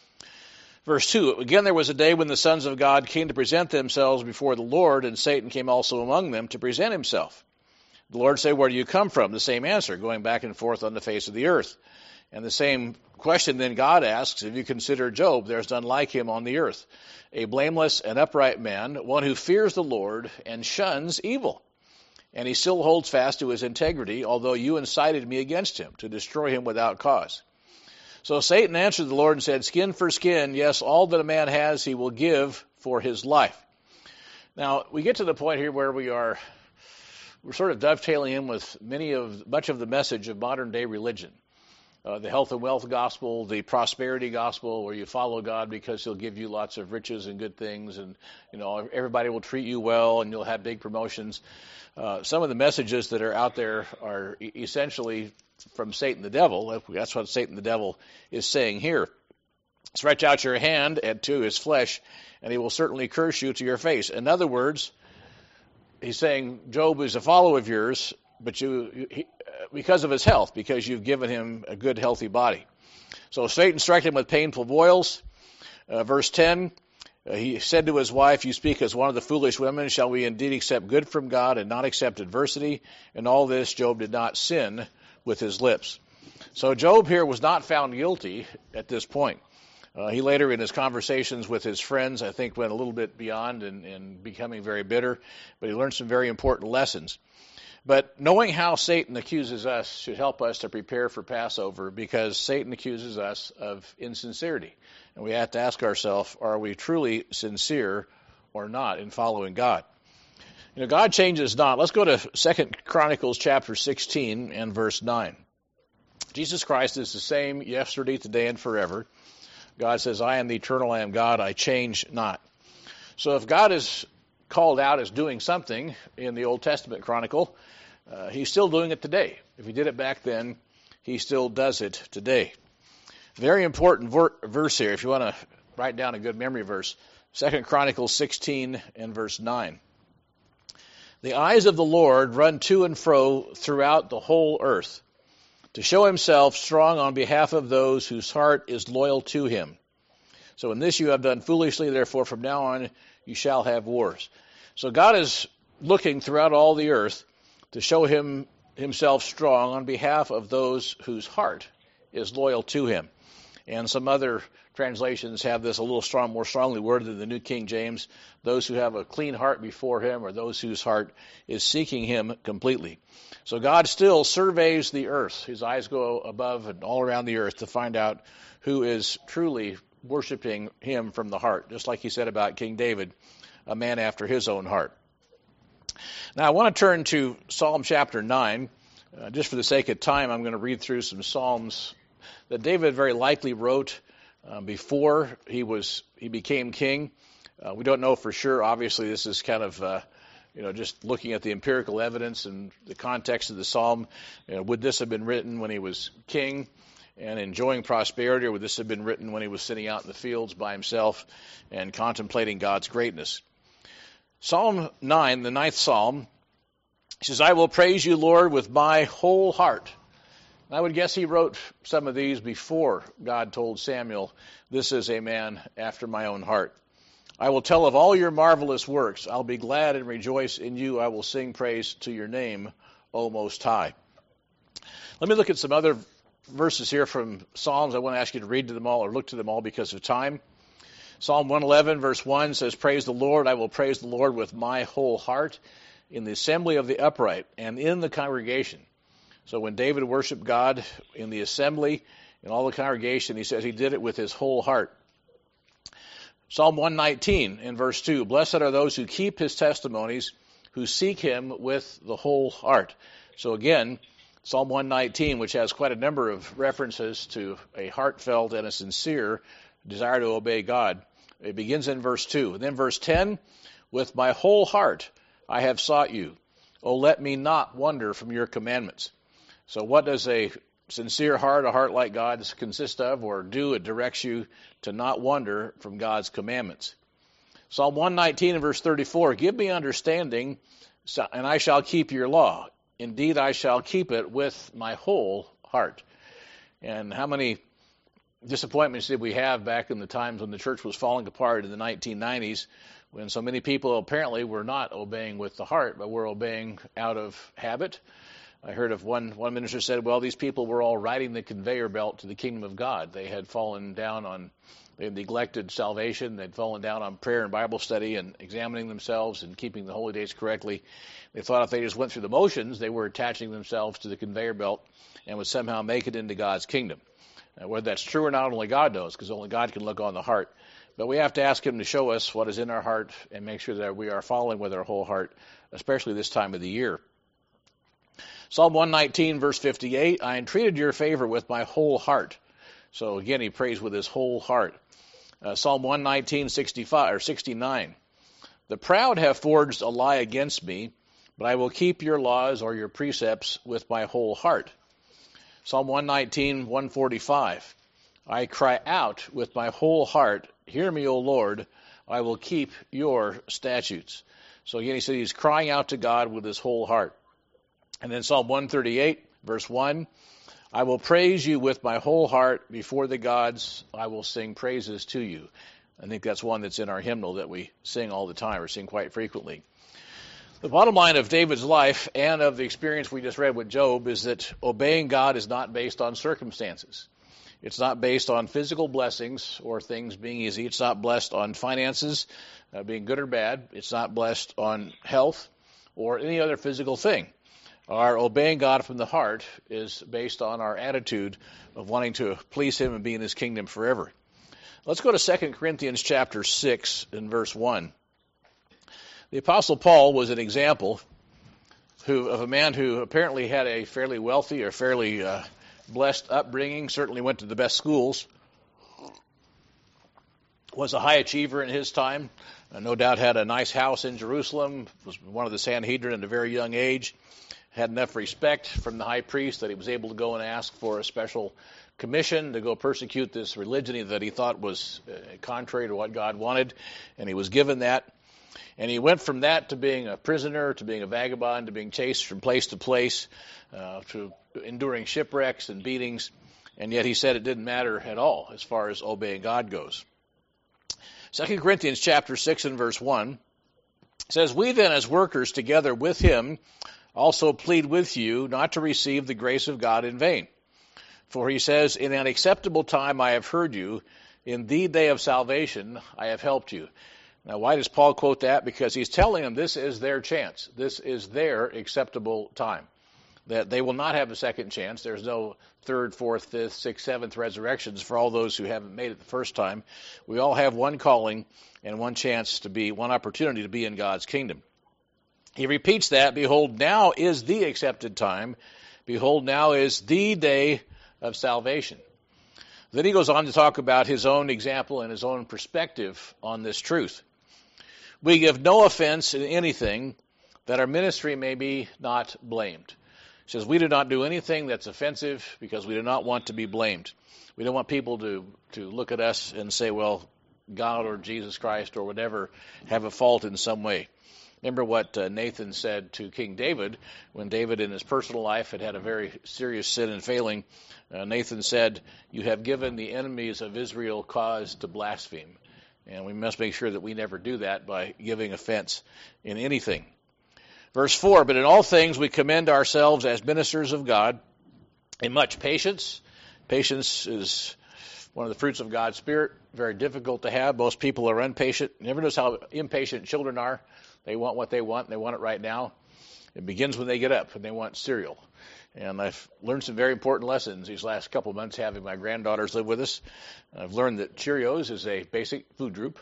Verse 2, again there was a day when the sons of God came to present themselves before the Lord, and Satan came also among them to present himself. The Lord said, where do you come from? The same answer, going back and forth on the face of the earth. And the same question then God asks, if you consider Job, there's none like him on the earth, a blameless and upright man, one who fears the Lord and shuns evil. And he still holds fast to his integrity, although you incited me against him to destroy him without cause. So Satan answered the Lord and said, skin for skin, yes, all that a man has he will give for his life. Now, we get to the point here where we're sort of dovetailing in with much of the message of modern day religion. The health and wealth gospel, the prosperity gospel, where you follow God because he'll give you lots of riches and good things, and everybody will treat you well and you'll have big promotions. Some of the messages that are out there are essentially from Satan the devil. That's what Satan the devil is saying here. Stretch out your hand and to his flesh, and he will certainly curse you to your face. In other words, he's saying Job is a follower of yours, but because of his health, because you've given him a good, healthy body. So Satan struck him with painful boils. Verse 10, he said to his wife, you speak as one of the foolish women. Shall we indeed accept good from God and not accept adversity? In all this, Job did not sin with his lips. So Job here was not found guilty at this point. He later, in his conversations with his friends, I think went a little bit beyond and becoming very bitter, but he learned some very important lessons. But knowing how Satan accuses us should help us to prepare for Passover, because Satan accuses us of insincerity. And we have to ask ourselves, are we truly sincere or not in following God? God changes not. Let's go to 2 Chronicles chapter 16 and verse 9. Jesus Christ is the same yesterday, today, and forever. God says, I am the eternal, I am God, I change not. So if God is called out as doing something in the Old Testament chronicle, he's still doing it today. If he did it back then, he still does it today. Very important verse here, if you want to write down a good memory verse. 2 Chronicles 16 and verse 9. The eyes of the Lord run to and fro throughout the whole earth, to show himself strong on behalf of those whose heart is loyal to him. So in this you have done foolishly, therefore from now on you shall have wars. So God is looking throughout all the earth to show himself strong on behalf of those whose heart is loyal to him. And some other translations have this a little more strongly worded than the New King James, those who have a clean heart before him, or those whose heart is seeking him completely. So God still surveys the earth. His eyes go above and all around the earth to find out who is truly worshiping him from the heart, just like he said about King David, a man after his own heart. Now, I want to turn to Psalm chapter 9. Just for the sake of time, I'm going to read through some Psalms that David very likely wrote before he became king. We don't know for sure. Obviously, this is kind of just looking at the empirical evidence and the context of the psalm. Would this have been written when he was king and enjoying prosperity, or would this have been written when he was sitting out in the fields by himself and contemplating God's greatness? Psalm 9, the 9th Psalm, says, I will praise you, Lord, with my whole heart. I would guess he wrote some of these before God told Samuel, this is a man after my own heart. I will tell of all your marvelous works. I'll be glad and rejoice in you. I will sing praise to your name, O Most High. Let me look at some other verses here from Psalms. I want to ask you to read to them all or look to them all because of time. Psalm 111, verse 1 says, praise the Lord. I will praise the Lord with my whole heart in the assembly of the upright and in the congregation. So when David worshiped God in the assembly, in all the congregation, he says he did it with his whole heart. Psalm 119 in verse 2, blessed are those who keep his testimonies, who seek him with the whole heart. So again, Psalm 119, which has quite a number of references to a heartfelt and a sincere desire to obey God. It begins in verse 2. And then verse 10, with my whole heart I have sought you. Oh, let me not wander from your commandments. So what does a sincere heart, a heart like God's, consist of or do? It directs you to not wander from God's commandments. Psalm 119 and verse 34, give me understanding, and I shall keep your law. Indeed, I shall keep it with my whole heart. And how many disappointments did we have back in the times when the church was falling apart in the 1990s, when so many people apparently were not obeying with the heart, but were obeying out of habit? I heard of one minister said, well, these people were all riding the conveyor belt to the kingdom of God. They had they had neglected salvation. They'd fallen down on prayer and Bible study and examining themselves and keeping the holy days correctly. They thought if they just went through the motions, they were attaching themselves to the conveyor belt and would somehow make it into God's kingdom. Whether that's true or not, only God knows, because only God can look on the heart. But we have to ask him to show us what is in our heart and make sure that we are following with our whole heart, especially this time of the year. Psalm 119, verse 58, I entreated your favor with my whole heart. So again, he prays with his whole heart. Psalm 119, 69, the proud have forged a lie against me, but I will keep your laws or your precepts with my whole heart. Psalm 119, 145, I cry out with my whole heart, hear me, O Lord, I will keep your statutes. So again, he said he's crying out to God with his whole heart. And then Psalm 138, verse 1, I will praise you with my whole heart before the gods. I will sing praises to you. I think that's one that's in our hymnal that we sing all the time or sing quite frequently. The bottom line of David's life and of the experience we just read with Job is that obeying God is not based on circumstances. It's not based on physical blessings or things being easy. It's not blessed on finances being good or bad. It's not blessed on health or any other physical thing. Our obeying God from the heart is based on our attitude of wanting to please him and be in his kingdom forever. Let's go to 2 Corinthians chapter 6 and verse 1. The Apostle Paul was an example of a man who apparently had a fairly wealthy or fairly blessed upbringing, certainly went to the best schools, was a high achiever in his time, no doubt had a nice house in Jerusalem, was one of the Sanhedrin at a very young age, had enough respect from the high priest that he was able to go and ask for a special commission to go persecute this religion that he thought was contrary to what God wanted, and he was given that. And he went from that to being a prisoner, to being a vagabond, to being chased from place to place, to enduring shipwrecks and beatings, and yet he said it didn't matter at all as far as obeying God goes. 2 Corinthians chapter 6 and verse 1 says, we then as workers together with him also plead with you not to receive the grace of God in vain. For he says, in an acceptable time I have heard you, in the day of salvation I have helped you. Now, why does Paul quote that? Because he's telling them this is their chance. This is their acceptable time. that they will not have a second chance. There's no third, fourth, fifth, sixth, seventh resurrections for all those who haven't made it the first time. We all have one calling and one opportunity to be in God's kingdom. He repeats that, behold, now is the accepted time. Behold, now is the day of salvation. Then he goes on to talk about his own example and his own perspective on this truth. We give no offense in anything, that our ministry may be not blamed. He says, we do not do anything that's offensive because we do not want to be blamed. We don't want people to look at us and say, well, God or Jesus Christ or whatever have a fault in some way. Remember what Nathan said to King David when David in his personal life had a very serious sin and failing. Nathan said, you have given the enemies of Israel cause to blaspheme. And we must make sure that we never do that by giving offense in anything. Verse 4, but in all things we commend ourselves as ministers of God in much patience. Patience is one of the fruits of God's Spirit, very difficult to have. Most people are impatient. You never notice how impatient children are. They want what they want, and they want it right now. It begins when they get up, and they want cereal. And I've learned some very important lessons these last couple of months having my granddaughters live with us. I've learned that Cheerios is a basic food group,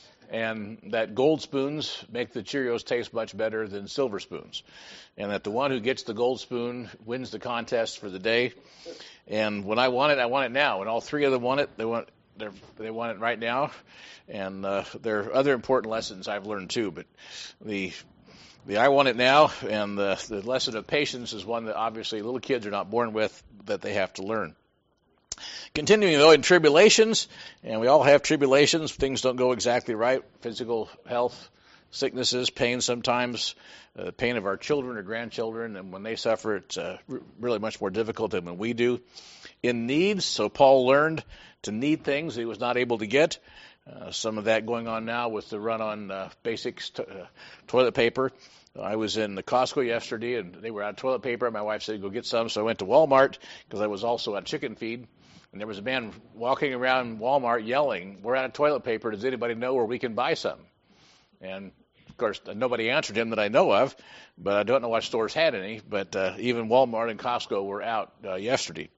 and that gold spoons make the Cheerios taste much better than silver spoons, and that the one who gets the gold spoon wins the contest for the day. And when I want it now. And all three of them want it. They want it right now. And there are other important lessons I've learned too. But the I want it now and the lesson of patience is one that obviously little kids are not born with, that they have to learn. Continuing though in tribulations, and we all have tribulations, things don't go exactly right, physical health, sicknesses, pain sometimes, pain of our children or grandchildren, and when they suffer it's really much more difficult than when we do. In needs, so Paul learned to need things he was not able to get. Some of that going on now with the run on basics, toilet paper. I was in the Costco yesterday, and they were out of toilet paper. My wife said, go get some. So I went to Walmart because I was also at chicken feed. And there was a man walking around Walmart yelling, we're out of toilet paper. Does anybody know where we can buy some? And, of course, nobody answered him that I know of, but I don't know what stores had any. But even Walmart and Costco were out yesterday.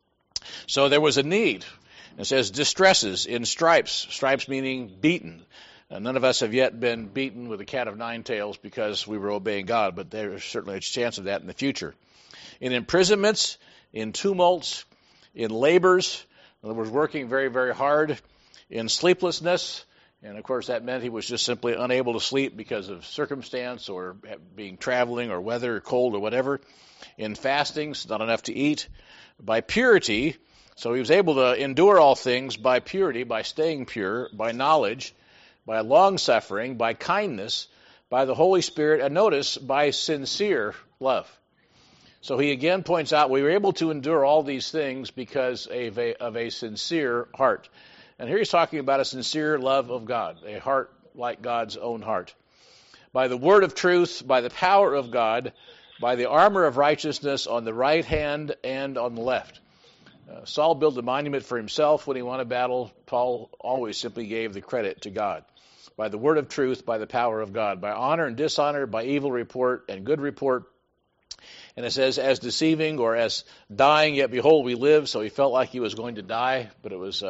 So there was a need. It says distresses in stripes, stripes meaning beaten. None of us have yet been beaten with a cat of nine tails because we were obeying God, but there's certainly a chance of that in the future. In imprisonments, in tumults, in labors, in other words, working very, very hard, in sleeplessness, and of course that meant he was just simply unable to sleep because of circumstance or being traveling or weather or cold or whatever. In fastings, not enough to eat. By purity, so he was able to endure all things by purity, by staying pure, by knowledge, by long-suffering, by kindness, by the Holy Spirit, and notice, by sincere love. So he again points out we were able to endure all these things because of a sincere heart. And here he's talking about a sincere love of God, a heart like God's own heart. By the word of truth, by the power of God, by the armor of righteousness on the right hand and on the left. Saul built a monument for himself when he won a battle. Paul always simply gave the credit to God. By the word of truth, by the power of God, by honor and dishonor, by evil report and good report. And it says, as deceiving or as dying, yet behold, we live. So he felt like he was going to die, but he was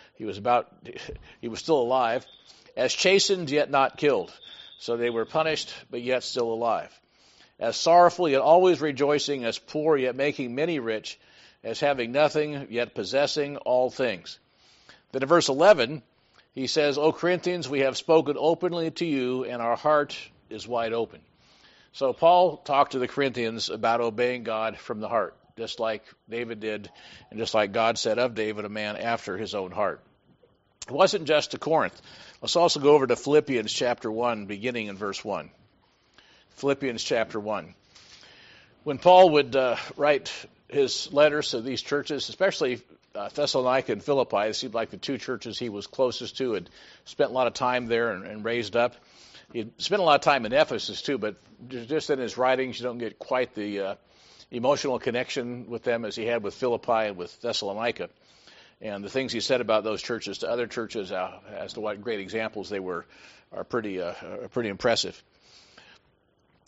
still alive. As chastened, yet not killed. So they were punished, but yet still alive. As sorrowful, yet always rejoicing. As poor, yet making many rich. As having nothing, yet possessing all things. Then in verse 11, he says, O Corinthians, we have spoken openly to you, and our heart is wide open. So Paul talked to the Corinthians about obeying God from the heart, just like David did, and just like God said of David, a man after his own heart. It wasn't just to Corinth. Let's also go over to Philippians chapter 1, beginning in verse 1. Philippians chapter 1. When Paul would write his letters to these churches, especially Thessalonica and Philippi, it seemed like the two churches he was closest to, had spent a lot of time there and raised up. He spent a lot of time in Ephesus too, but just in his writings you don't get quite the emotional connection with them as he had with Philippi and with Thessalonica. And the things he said about those churches to other churches as to what great examples they were are pretty impressive.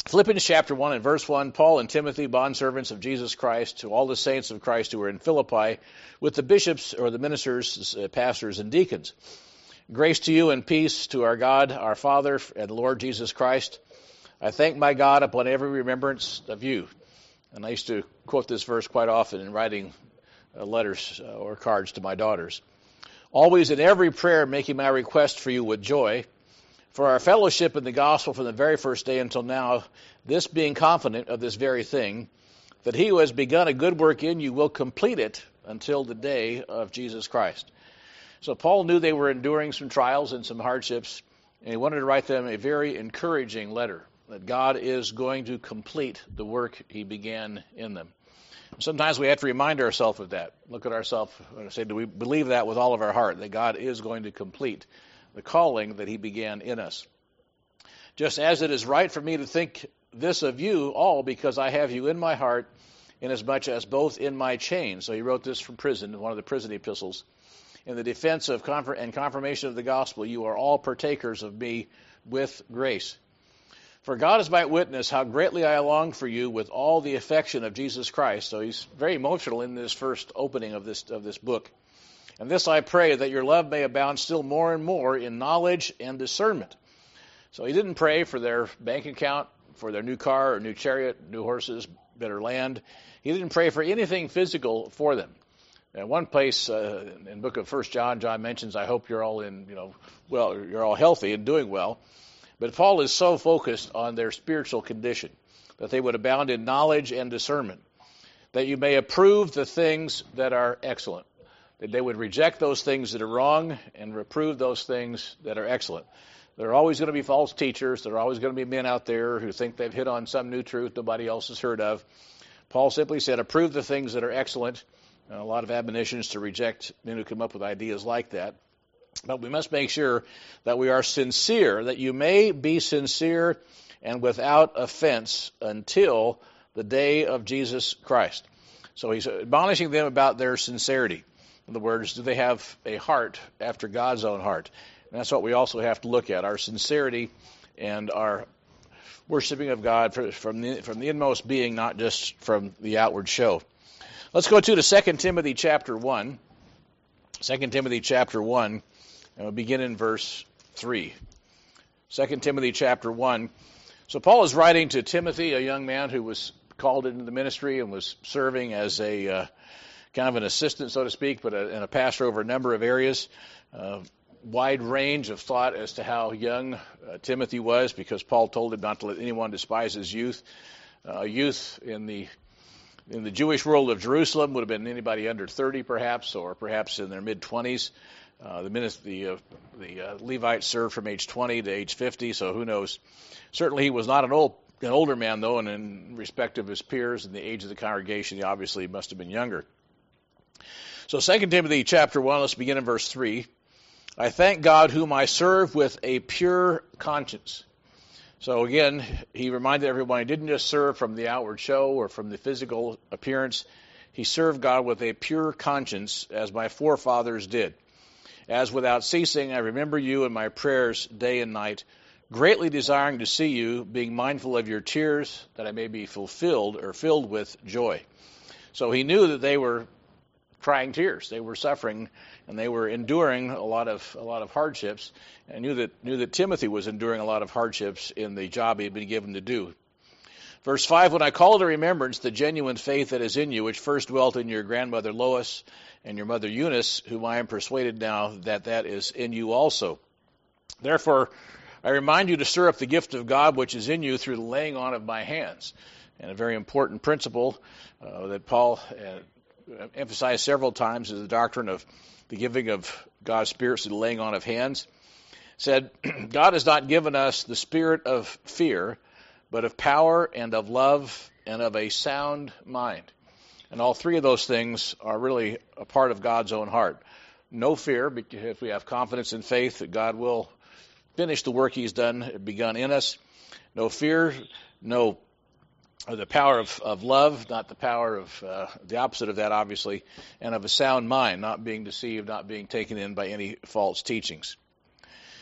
Philippians chapter 1 and verse 1, Paul and Timothy, bondservants of Jesus Christ, to all the saints of Christ who are in Philippi, with the bishops or the ministers, pastors, and deacons. Grace to you and peace to our God, our Father, and Lord Jesus Christ. I thank my God upon every remembrance of you. And I used to quote this verse quite often in writing letters or cards to my daughters. Always in every prayer making my request for you with joy, for our fellowship in the gospel from the very first day until now, this being confident of this very thing, that he who has begun a good work in you will complete it until the day of Jesus Christ. So Paul knew they were enduring some trials and some hardships, and he wanted to write them a very encouraging letter, that God is going to complete the work he began in them. Sometimes we have to remind ourselves of that. Look at ourselves and say, do we believe that with all of our heart, that God is going to complete the calling that he began in us? Just as it is right for me to think this of you all, because I have you in my heart, inasmuch as both in my chains. So he wrote this from prison, one of the prison epistles. In the defense of and confirmation of the gospel, you are all partakers of me with grace. For God is my witness how greatly I long for you with all the affection of Jesus Christ. So he's very emotional in this first opening of this book. And this I pray, that your love may abound still more and more in knowledge and discernment. So he didn't pray for their bank account, for their new car or new chariot, new horses, better land. He didn't pray for anything physical for them. In one place in the book of 1 John, John mentions, I hope you're all you're all healthy and doing well. But Paul is so focused on their spiritual condition, that they would abound in knowledge and discernment, that you may approve the things that are excellent. That they would reject those things that are wrong and reprove those things that are excellent. There are always going to be false teachers. There are always going to be men out there who think they've hit on some new truth nobody else has heard of. Paul simply said, approve the things that are excellent. And a lot of admonitions to reject men who come up with ideas like that. But we must make sure that we are sincere, that you may be sincere and without offense until the day of Jesus Christ. So he's admonishing them about their sincerity. In other words, do they have a heart after God's own heart? And that's what we also have to look at, our sincerity and our worshiping of God from the inmost being, not just from the outward show. Let's go to 2 Timothy chapter 1. 2 Timothy chapter 1, and we'll begin in verse 3. 2 Timothy chapter 1. So Paul is writing to Timothy, a young man who was called into the ministry and was serving as a kind of an assistant, so to speak, and a pastor over a number of areas. Wide range of thought as to how young Timothy was, because Paul told him not to let anyone despise his youth. Youth in the Jewish world of Jerusalem would have been anybody under 30, perhaps, or perhaps in their mid-20s. The Levites served from age 20 to age 50, so who knows? Certainly he was not an older man, though, and in respect of his peers and the age of the congregation, he obviously must have been younger. So 2 Timothy chapter 1, let's begin in verse 3. I thank God whom I serve with a pure conscience. So again, he reminded everyone he didn't just serve from the outward show or from the physical appearance. He served God with a pure conscience, as my forefathers did. As without ceasing I remember you in my prayers day and night, greatly desiring to see you, being mindful of your tears, that I may be filled with joy. So he knew that they were crying tears. They were suffering, and they were enduring a lot of hardships, and knew that Timothy was enduring a lot of hardships in the job he had been given to do. Verse 5, when I call to remembrance the genuine faith that is in you, which first dwelt in your grandmother Lois and your mother Eunice, whom I am persuaded now that is in you also. Therefore, I remind you to stir up the gift of God which is in you through the laying on of my hands. And a very important principle that Paul emphasized several times is the doctrine of the giving of God's Spirit through the laying on of hands. Said, God has not given us the spirit of fear, but of power and of love and of a sound mind. And all three of those things are really a part of God's own heart. No fear, because if we have confidence and faith that God will finish the work he's begun in us. No fear, no the power of love, not the power of the opposite of that, obviously, and of a sound mind, not being deceived, not being taken in by any false teachings.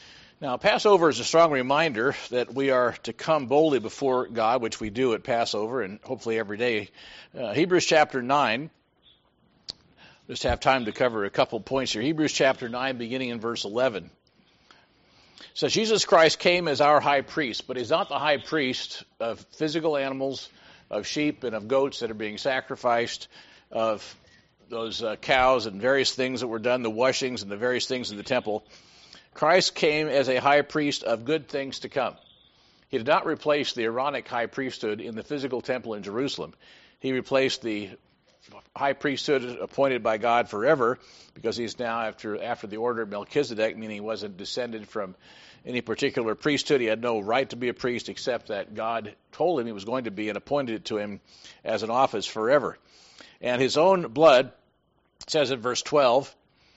Now, Passover is a strong reminder that we are to come boldly before God, which we do at Passover and hopefully every day. Hebrews chapter 9, just have time to cover a couple points here. Hebrews chapter 9, beginning in verse 11. Says, Jesus Christ came as our high priest, but he's not the high priest of physical animals, of sheep and of goats that are being sacrificed, of those cows and various things that were done, the washings and the various things in the temple. Christ came as a high priest of good things to come. He did not replace the Aaronic high priesthood in the physical temple in Jerusalem. He replaced the high priesthood appointed by God forever, because he's now after the order of Melchizedek, meaning he wasn't descended from any particular priesthood. He had no right to be a priest except that God told him he was going to be and appointed it to him as an office forever. And his own blood, it says in verse 12,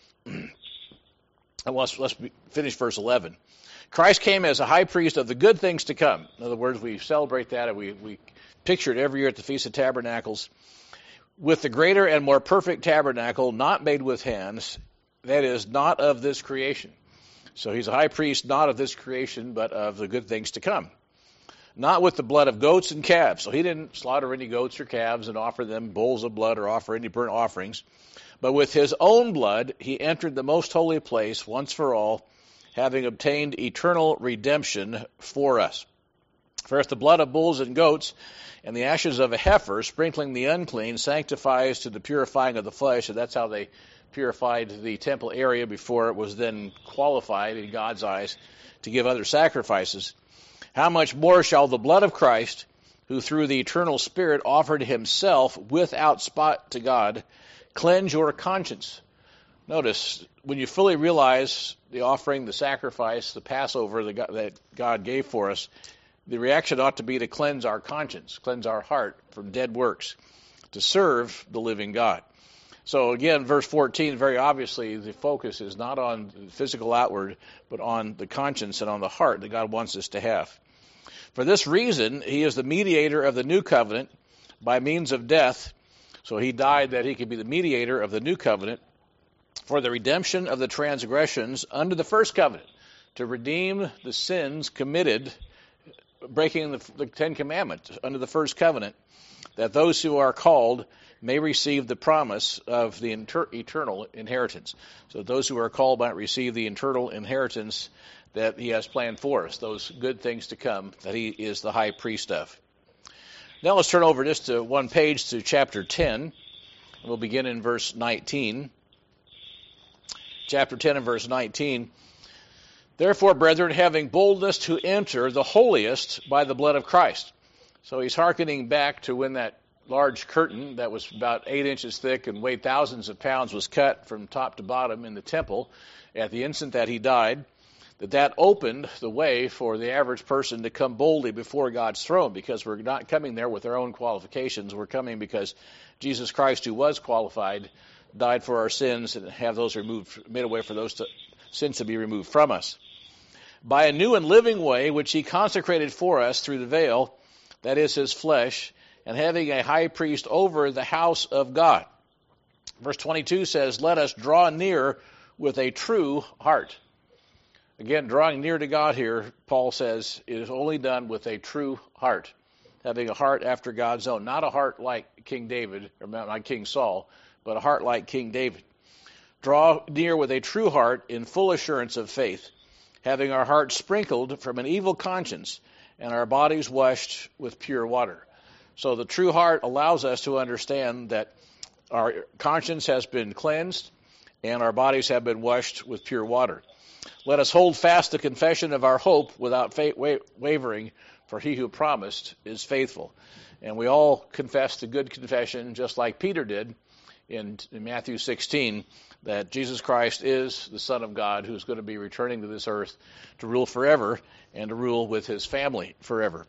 and let's finish verse 11. Christ came as a high priest of the good things to come. In other words, we celebrate that, and we picture it every year at the Feast of Tabernacles, with the greater and more perfect tabernacle, not made with hands, that is, not of this creation. So he's a high priest not of this creation, but of the good things to come. Not with the blood of goats and calves. So he didn't slaughter any goats or calves and offer them bowls of blood or offer any burnt offerings. But with his own blood, he entered the most holy place once for all, having obtained eternal redemption for us. For if the blood of bulls and goats and the ashes of a heifer, sprinkling the unclean, sanctifies to the purifying of the flesh, and that's how they purified the temple area before it was then qualified in God's eyes to give other sacrifices, how much more shall the blood of Christ, who through the eternal Spirit offered himself without spot to God, cleanse your conscience. Notice, when you fully realize the offering, the sacrifice, the Passover that God gave for us, the reaction ought to be to cleanse our conscience, cleanse our heart from dead works, to serve the living God. So again, verse 14, very obviously the focus is not on the physical outward, but on the conscience and on the heart that God wants us to have. For this reason, he is the mediator of the new covenant by means of death. So he died that he could be the mediator of the new covenant for the redemption of the transgressions under the first covenant, to redeem the sins committed breaking the Ten Commandments under the first covenant, that those who are called may receive the promise of the eternal inheritance. So those who are called might receive the eternal inheritance that he has planned for us, those good things to come that he is the high priest of. Now let's turn over just to one page to chapter 10. We'll begin in verse 19. Chapter 10 and verse 19. Therefore, brethren, having boldness to enter the holiest by the blood of Christ. So he's hearkening back to when that large curtain that was about 8 inches thick and weighed thousands of pounds was cut from top to bottom in the temple at the instant that he died, that opened the way for the average person to come boldly before God's throne, because we're not coming there with our own qualifications. We're coming because Jesus Christ, who was qualified, died for our sins and have those removed, made a way for those sins to be removed from us. By a new and living way, which he consecrated for us through the veil, that is his flesh, and having a high priest over the house of God. Verse 22 says, let us draw near with a true heart. Again, drawing near to God here, Paul says, is only done with a true heart, having a heart after God's own. Not a heart like King David, or like King Saul, but a heart like King David. Draw near with a true heart in full assurance of faith, having our hearts sprinkled from an evil conscience and our bodies washed with pure water. So the true heart allows us to understand that our conscience has been cleansed and our bodies have been washed with pure water. Let us hold fast the confession of our hope without wavering, for he who promised is faithful. And we all confess the good confession, just like Peter did in Matthew 16, that Jesus Christ is the Son of God who's going to be returning to this earth to rule forever and to rule with his family forever.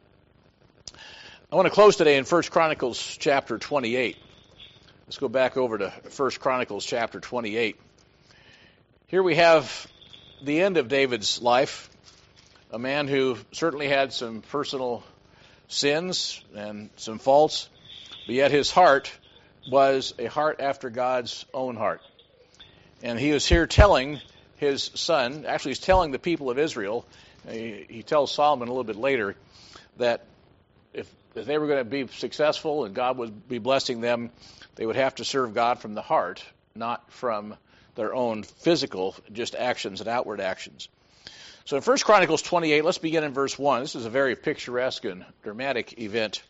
I want to close today in 1 Chronicles chapter 28. Let's go back over to 1 Chronicles chapter 28. Here we have the end of David's life, a man who certainly had some personal sins and some faults, but yet his heart was a heart after God's own heart. And he is here telling his son. Actually, he's telling the people of Israel, he tells Solomon a little bit later, that if they were going to be successful and God would be blessing them, they would have to serve God from the heart, not from their own physical, just actions and outward actions. So in 1 Chronicles 28, let's begin in verse 1. This is a very picturesque and dramatic event.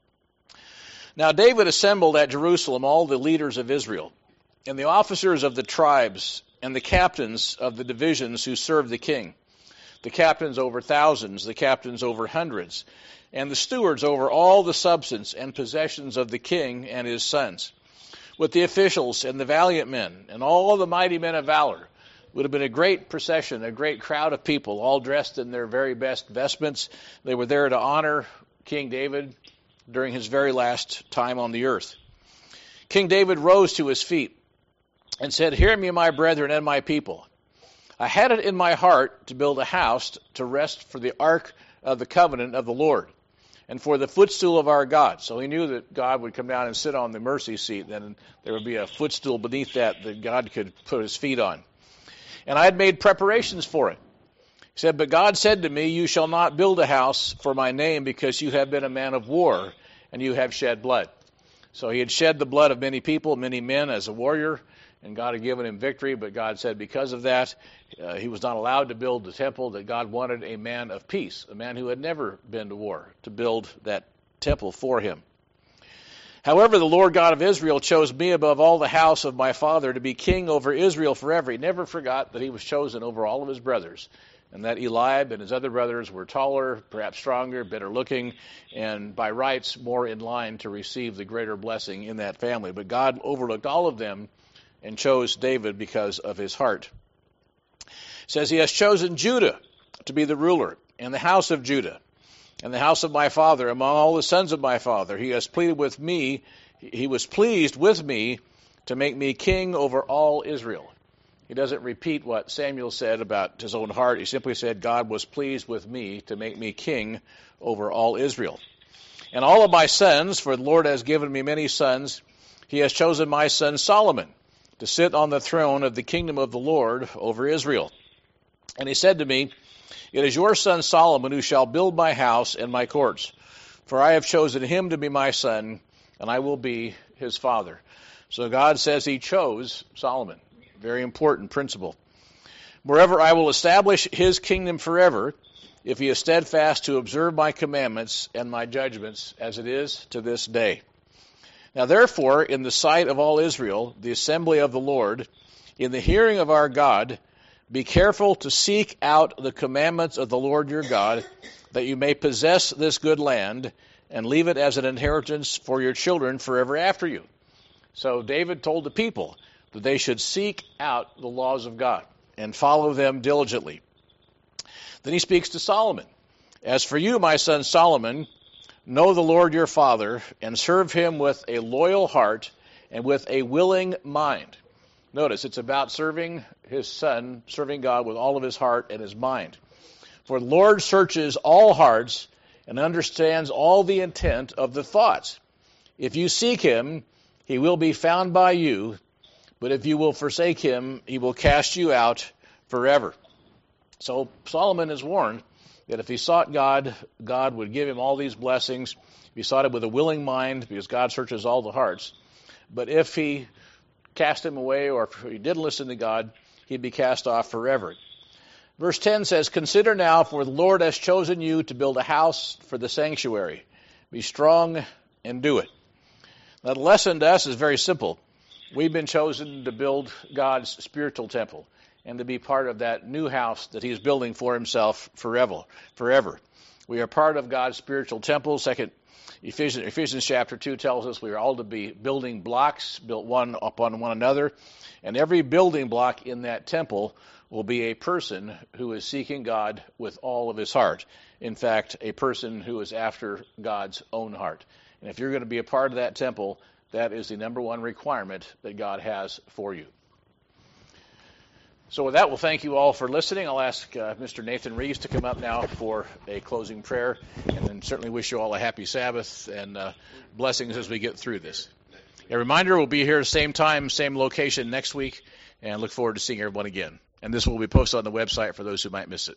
Now David assembled at Jerusalem all the leaders of Israel, and the officers of the tribes, and the captains of the divisions who served the king, the captains over thousands, the captains over hundreds, and the stewards over all the substance and possessions of the king and his sons, with the officials and the valiant men, and all the mighty men of valor. It would have been a great procession, a great crowd of people, all dressed in their very best vestments. They were there to honor King David during his very last time on the earth. King David rose to his feet and said, "Hear me, my brethren and my people. I had it in my heart to build a house to rest for the ark of the covenant of the Lord, and for the footstool of our God." So he knew that God would come down and sit on the mercy seat. Then there would be a footstool beneath that God could put his feet on. And I had made preparations for it. He said, "But God said to me, you shall not build a house for my name, because you have been a man of war, and you have shed blood." So he had shed the blood of many people, many men as a warrior, and God had given him victory. But God said because of that, he was not allowed to build the temple, that God wanted a man of peace, a man who had never been to war, to build that temple for him. "However, the Lord God of Israel chose me above all the house of my father to be king over Israel forever." He never forgot that he was chosen over all of his brothers, and that Eliab and his other brothers were taller, perhaps stronger, better looking, and by rights more in line to receive the greater blessing in that family. But God overlooked all of them and chose David because of his heart. It says, "He has chosen Judah to be the ruler, and the house of Judah, and the house of my father among all the sons of my father. He has pleaded with me, he was pleased with me to make me king over all Israel." He doesn't repeat what Samuel said about his own heart. He simply said, "God was pleased with me to make me king over all Israel. And all of my sons, for the Lord has given me many sons, he has chosen my son Solomon to sit on the throne of the kingdom of the Lord over Israel. And he said to me, it is your son Solomon who shall build my house and my courts, for I have chosen him to be my son, and I will be his father." So God says he chose Solomon. Very important principle. "Moreover, I will establish his kingdom forever, if he is steadfast to observe my commandments and my judgments, as it is to this day. Now therefore, in the sight of all Israel, the assembly of the Lord, in the hearing of our God, be careful to seek out the commandments of the Lord your God, that you may possess this good land, and leave it as an inheritance for your children forever after you." So David told the people that they should seek out the laws of God and follow them diligently. Then he speaks to Solomon. "As for you, my son Solomon, know the Lord your Father, and serve him with a loyal heart and with a willing mind." Notice, it's about serving his son, serving God with all of his heart and his mind. "For the Lord searches all hearts and understands all the intent of the thoughts. If you seek him, he will be found by you, but if you will forsake him, he will cast you out forever." So Solomon is warned that if he sought God, God would give him all these blessings. If he sought it with a willing mind, because God searches all the hearts. But if he cast him away, or if he didn't listen to God, he'd be cast off forever. Verse 10 says, "Consider now, for the Lord has chosen you to build a house for the sanctuary. Be strong and do it." Now the lesson to us is very simple. We've been chosen to build God's spiritual temple, and to be part of that new house that he's building for himself forever. We are part of God's spiritual temple. Ephesians chapter 2 tells us we are all to be building blocks, built one upon one another. And every building block in that temple will be a person who is seeking God with all of his heart. In fact, a person who is after God's own heart. And if you're going to be a part of that temple, that is the number one requirement that God has for you. So with that, we'll thank you all for listening. I'll ask Mr. Nathan Reeves to come up now for a closing prayer, and then certainly wish you all a happy Sabbath and blessings as we get through this. A reminder, we'll be here same time, same location next week, and look forward to seeing everyone again. And this will be posted on the website for those who might miss it.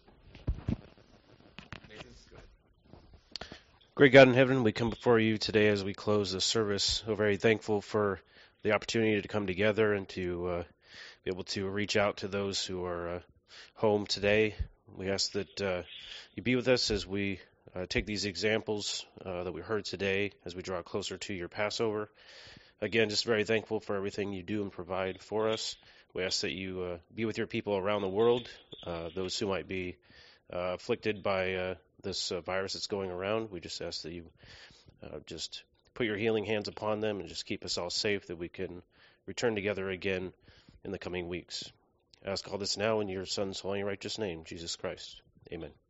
Great God in heaven, we come before you today as we close this service. We're very thankful for the opportunity to come together and to be able to reach out to those who are home today. We ask that you be with us as we take these examples that we heard today as we draw closer to your Passover. Again, just very thankful for everything you do and provide for us. We ask that you be with your people around the world, those who might be afflicted by this virus that's going around. We just ask that you just put your healing hands upon them and just keep us all safe, that we can return together again in the coming weeks. I ask all this now in your Son's holy and righteous name, Jesus Christ. Amen.